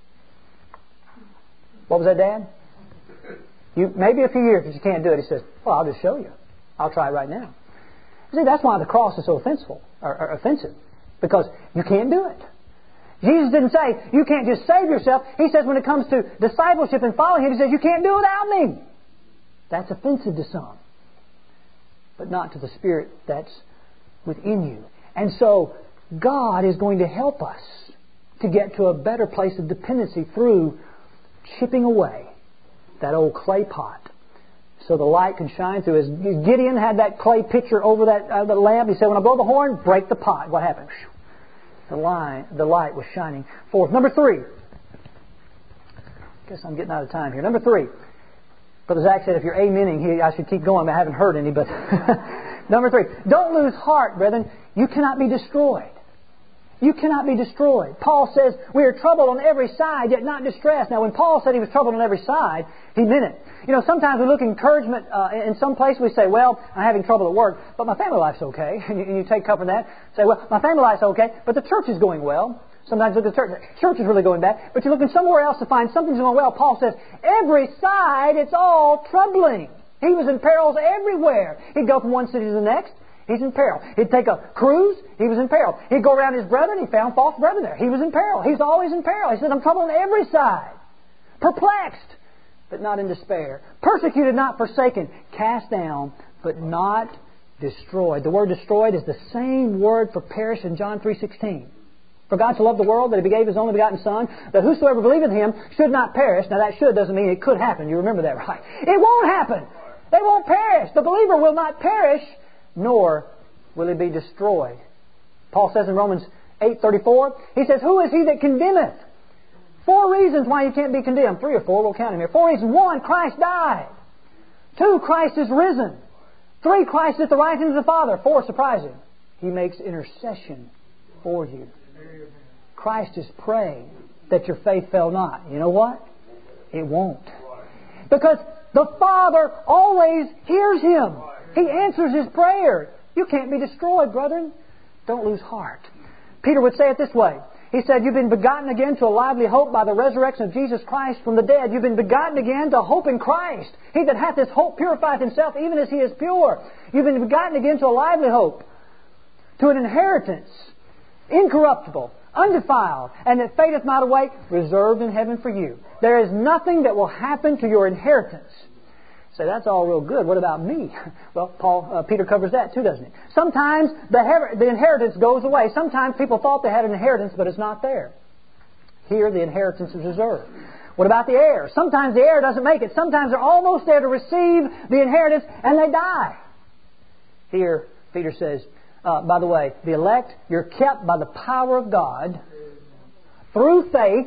What was that, Dad? You, maybe a few years, but you can't do it. He says, well, I'll just show you. I'll try it right now. See, that's why the cross is so offensive, or, or offensive. Because you can't do it. Jesus didn't say, you can't just save yourself. He says when it comes to discipleship and following Him, He says, you can't do it without me. That's offensive to some. But not to the Spirit that's within you. And so, God is going to help us to get to a better place of dependency through chipping away that old clay pot so the light can shine through. As Gideon had that clay pitcher over that uh, the lamp, he said, when I blow the horn, break the pot. What happened? The light, the light was shining forth. Number three. I guess I'm getting out of time here. Number three. Brother Zach said if you're amening, he, I should keep going, but I haven't heard any. But number three. Don't lose heart, brethren. You cannot be destroyed. You cannot be destroyed. Paul says we are troubled on every side, yet not distressed. Now, when Paul said he was troubled on every side, he meant it. You know, sometimes we look at encouragement uh, in some place. We say, well, I'm having trouble at work, but my family life's okay. And you, and you take comfort in that. Say, well, my family life's okay, but the church is going well. Sometimes look at the church. The church is really going bad. But you're looking somewhere else to find something's going well. Paul says, every side, it's all troubling. He was in perils everywhere. He'd go from one city to the next. He's in peril. He'd take a cruise. He was in peril. He'd go around his brethren. He found false brethren there. He was in peril. He's always in peril. He says, I'm troubled on every side. Perplexed, but not in despair. Persecuted, not forsaken. Cast down, but not destroyed. The word destroyed is the same word for perish in John three sixteen. For God so loved the world that He gave His only begotten Son, that whosoever believeth in Him should not perish. Now that should doesn't mean it could happen. You remember that, right? It won't happen. They won't perish. The believer will not perish, nor will he be destroyed. Paul says in Romans eight thirty-four, he says, who is he that condemneth? Four reasons why you can't be condemned. Three or four, we'll count them here. Four reasons. One, Christ died. Two, Christ is risen. Three, Christ is at the right hand of the Father. Four, surprising, He makes intercession for you. Christ is praying that your faith fail not. You know what? It won't. Because the Father always hears him. He answers his prayer. You can't be destroyed, brethren. Don't lose heart. Peter would say it this way. He said, you've been begotten again to a lively hope by the resurrection of Jesus Christ from the dead. You've been begotten again to hope in Christ. He that hath this hope purifieth himself even as he is pure. You've been begotten again to a lively hope, to an inheritance, incorruptible, undefiled, and that fadeth not away, reserved in heaven for you. There is nothing that will happen to your inheritance. Say, that's all real good. What about me? Well, Paul, uh, Peter covers that too, doesn't he? Sometimes the, her- the inheritance goes away. Sometimes people thought they had an inheritance, but it's not there. Here, the inheritance is reserved. What about the heir? Sometimes the heir doesn't make it. Sometimes they're almost there to receive the inheritance, and they die. Here, Peter says, uh, by the way, the elect, you're kept by the power of God through faith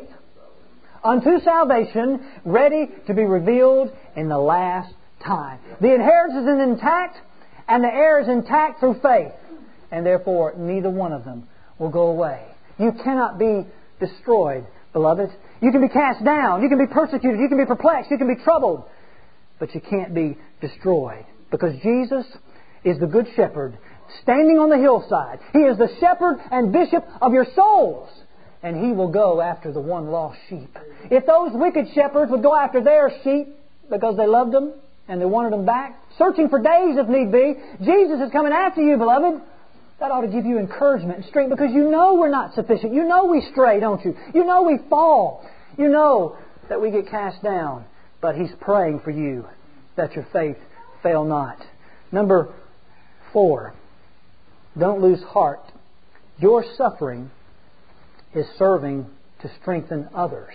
unto salvation, ready to be revealed in the last time. The inheritance is intact, and the heir is intact through faith. And therefore, neither one of them will go away. You cannot be destroyed, beloved. You can be cast down, you can be persecuted, you can be perplexed, you can be troubled, but you can't be destroyed. Because Jesus is the good shepherd, standing on the hillside. He is the shepherd and bishop of your souls. And He will go after the one lost sheep. If those wicked shepherds would go after their sheep because they loved them and they wanted them back, searching for days if need be, Jesus is coming after you, beloved. That ought to give you encouragement and strength, because you know we're not sufficient. You know we stray, don't you? You know we fall. You know that we get cast down. But He's praying for you that your faith fail not. Number four, don't lose heart. Your suffering is serving to strengthen others.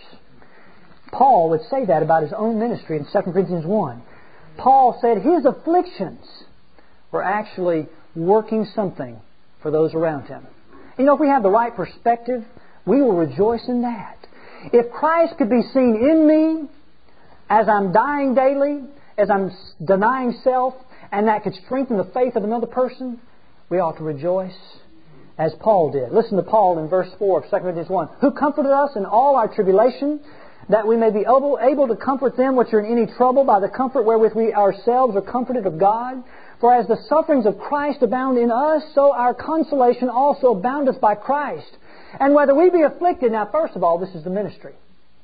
Paul would say that about his own ministry in Second Corinthians one. Paul said his afflictions were actually working something for those around him. You know, if we have the right perspective, we will rejoice in that. If Christ could be seen in me as I'm dying daily, as I'm denying self, and that could strengthen the faith of another person, we ought to rejoice as Paul did. Listen to Paul in verse four of Second Corinthians one. Who comforted us in all our tribulation, that we may be able, able to comfort them which are in any trouble by the comfort wherewith we ourselves are comforted of God. For as the sufferings of Christ abound in us, so our consolation also aboundeth by Christ. And whether we be afflicted, now first of all, this is the ministry.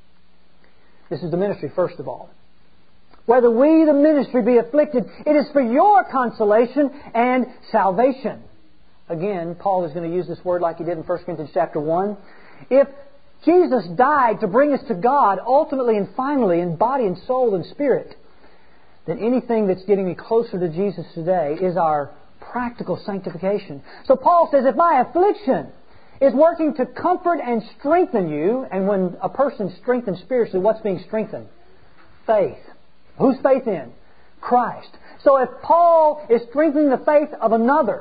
This is the ministry first of all. Whether we, the ministry, be afflicted, it is for your consolation and salvation. Again, Paul is going to use this word like he did in First Corinthians chapter one. If Jesus died to bring us to God ultimately and finally in body and soul and spirit, then anything that's getting me closer to Jesus today is our practical sanctification. So Paul says, if my affliction is working to comfort and strengthen you, and when a person is strengthened spiritually, what's being strengthened? Faith. Whose faith in? Christ. So if Paul is strengthening the faith of another,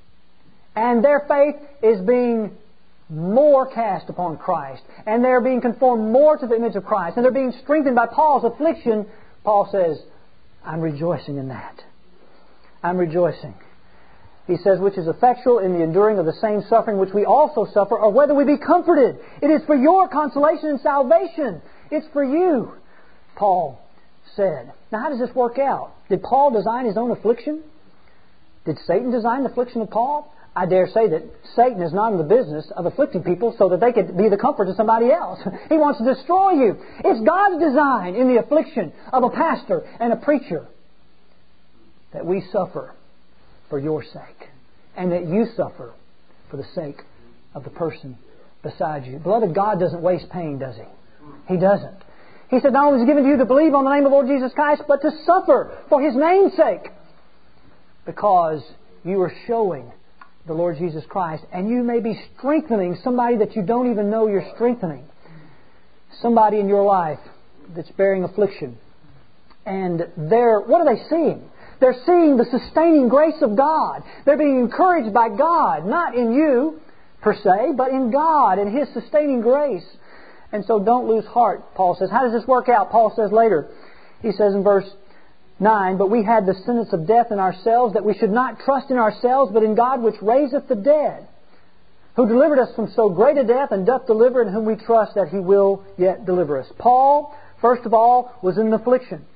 and their faith is being more cast upon Christ, and they're being conformed more to the image of Christ, and they're being strengthened by Paul's affliction, Paul says, I'm rejoicing in that. I'm rejoicing. He says, which is effectual in the enduring of the same suffering which we also suffer, or whether we be comforted. It is for your consolation and salvation. It's for you, Paul said. Now, how does this work out? Did Paul design his own affliction? Did Satan design the affliction of Paul? I dare say that Satan is not in the business of afflicting people so that they could be the comfort to somebody else. He wants to destroy you. It's God's design in the affliction of a pastor and a preacher that we suffer for your sake, and that you suffer for the sake of the person beside you. Beloved, God doesn't waste pain, does He? He doesn't. He said, not only is it given to you to believe on the name of Lord Jesus Christ, but to suffer for His name's sake, because you are showing the Lord Jesus Christ, and you may be strengthening somebody that you don't even know you're strengthening. Somebody in your life that's bearing affliction. And they're, what are they seeing? They're seeing the sustaining grace of God. They're being encouraged by God, not in you per se, but in God and His sustaining grace. And so don't lose heart, Paul says. How does this work out? Paul says later, he says in verse nine, but we had the sentence of death in ourselves, that we should not trust in ourselves, but in God which raiseth the dead, who delivered us from so great a death, and doth deliver, in whom we trust that He will yet deliver us. Paul, first of all, was in affliction.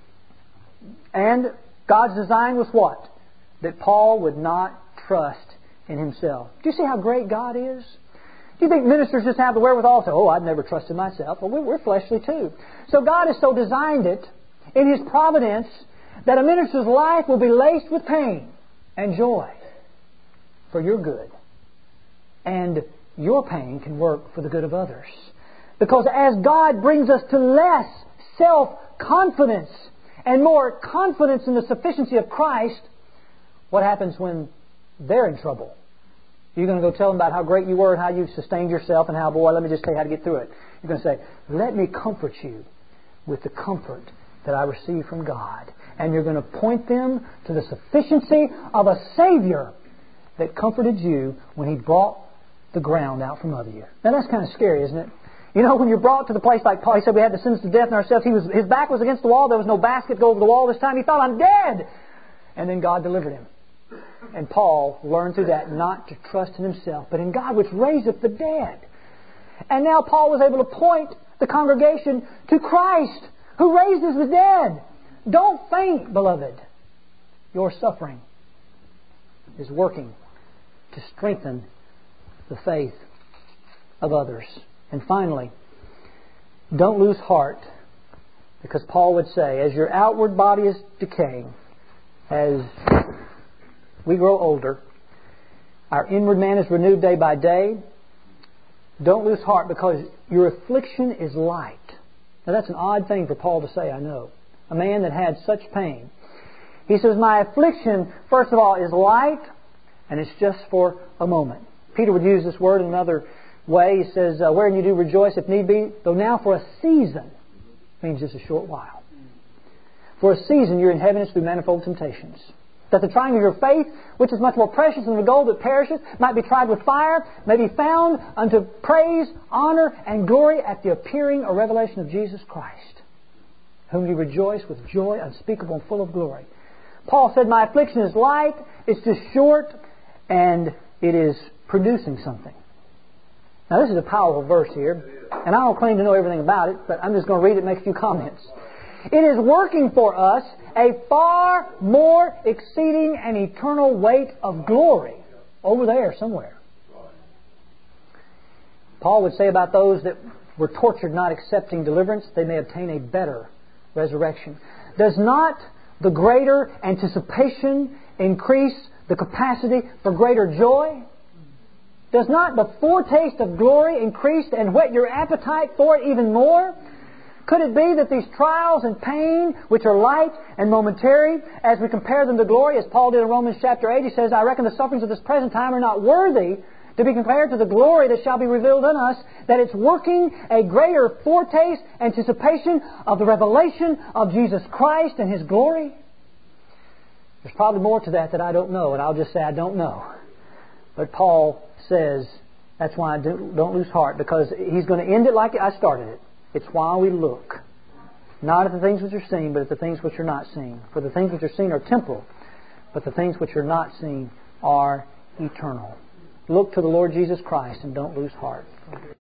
And God's design was what? That Paul would not trust in himself. Do you see how great God is? Do you think ministers just have the wherewithal to, oh, I've never trusted myself? Well, we're fleshly too. So God has so designed it in His providence that a minister's life will be laced with pain and joy for your good. And your pain can work for the good of others. Because as God brings us to less self-confidence and more confidence in the sufficiency of Christ, what happens when they're in trouble? You're going to go tell them about how great you were and how you sustained yourself and how, boy, let me just tell you how to get through it. You're going to say, let me comfort you with the comfort that I receive from God. And you're going to point them to the sufficiency of a Savior that comforted you when He brought the ground out from under you. Now that's kind of scary, isn't it? You know, when you're brought to the place like Paul, he said we had the sins of death in ourselves. He was, his back was against the wall. There was no basket to go over the wall this time. He thought, I'm dead. And then God delivered him. And Paul learned through that not to trust in himself, but in God which raiseth the dead. And now Paul was able to point the congregation to Christ who raises the dead. Don't faint, beloved. Your suffering is working to strengthen the faith of others. And finally, don't lose heart, because Paul would say, as your outward body is decaying, as we grow older, our inward man is renewed day by day. Don't lose heart, because your affliction is light. Now that's an odd thing for Paul to say, I know. A man that had such pain. He says, my affliction, first of all, is light, and it's just for a moment. Peter would use this word in another way. He says, uh, wherein you do rejoice if need be, though now for a season, means just a short while. For a season you're in heaviness through manifold temptations. That the trying of your faith, which is much more precious than the gold that perishes, might be tried with fire, may be found unto praise, honor, and glory at the appearing or revelation of Jesus Christ, whom you rejoice with joy unspeakable and full of glory. Paul said, my affliction is light, it's just short, and it is producing something. Now this is a powerful verse here, and I don't claim to know everything about it, but I'm just going to read it and make a few comments. It is working for us a far more exceeding and eternal weight of glory over there somewhere. Paul would say about those that were tortured not accepting deliverance, they may obtain a better resurrection. Does not the greater anticipation increase the capacity for greater joy? Does not the foretaste of glory increase and whet your appetite for it even more? Could it be that these trials and pain, which are light and momentary, as we compare them to glory, as Paul did in Romans chapter eight, he says, I reckon the sufferings of this present time are not worthy to be compared to the glory that shall be revealed in us, that it's working a greater foretaste, anticipation of the revelation of Jesus Christ and His glory? There's probably more to that that I don't know, and I'll just say I don't know. But Paul says, that's why I don't lose heart, because he's going to end it like I started it. It's while we look, not at the things which are seen, but at the things which are not seen. For the things which are seen are temporal, but the things which are not seen are eternal. Look to the Lord Jesus Christ and don't lose heart.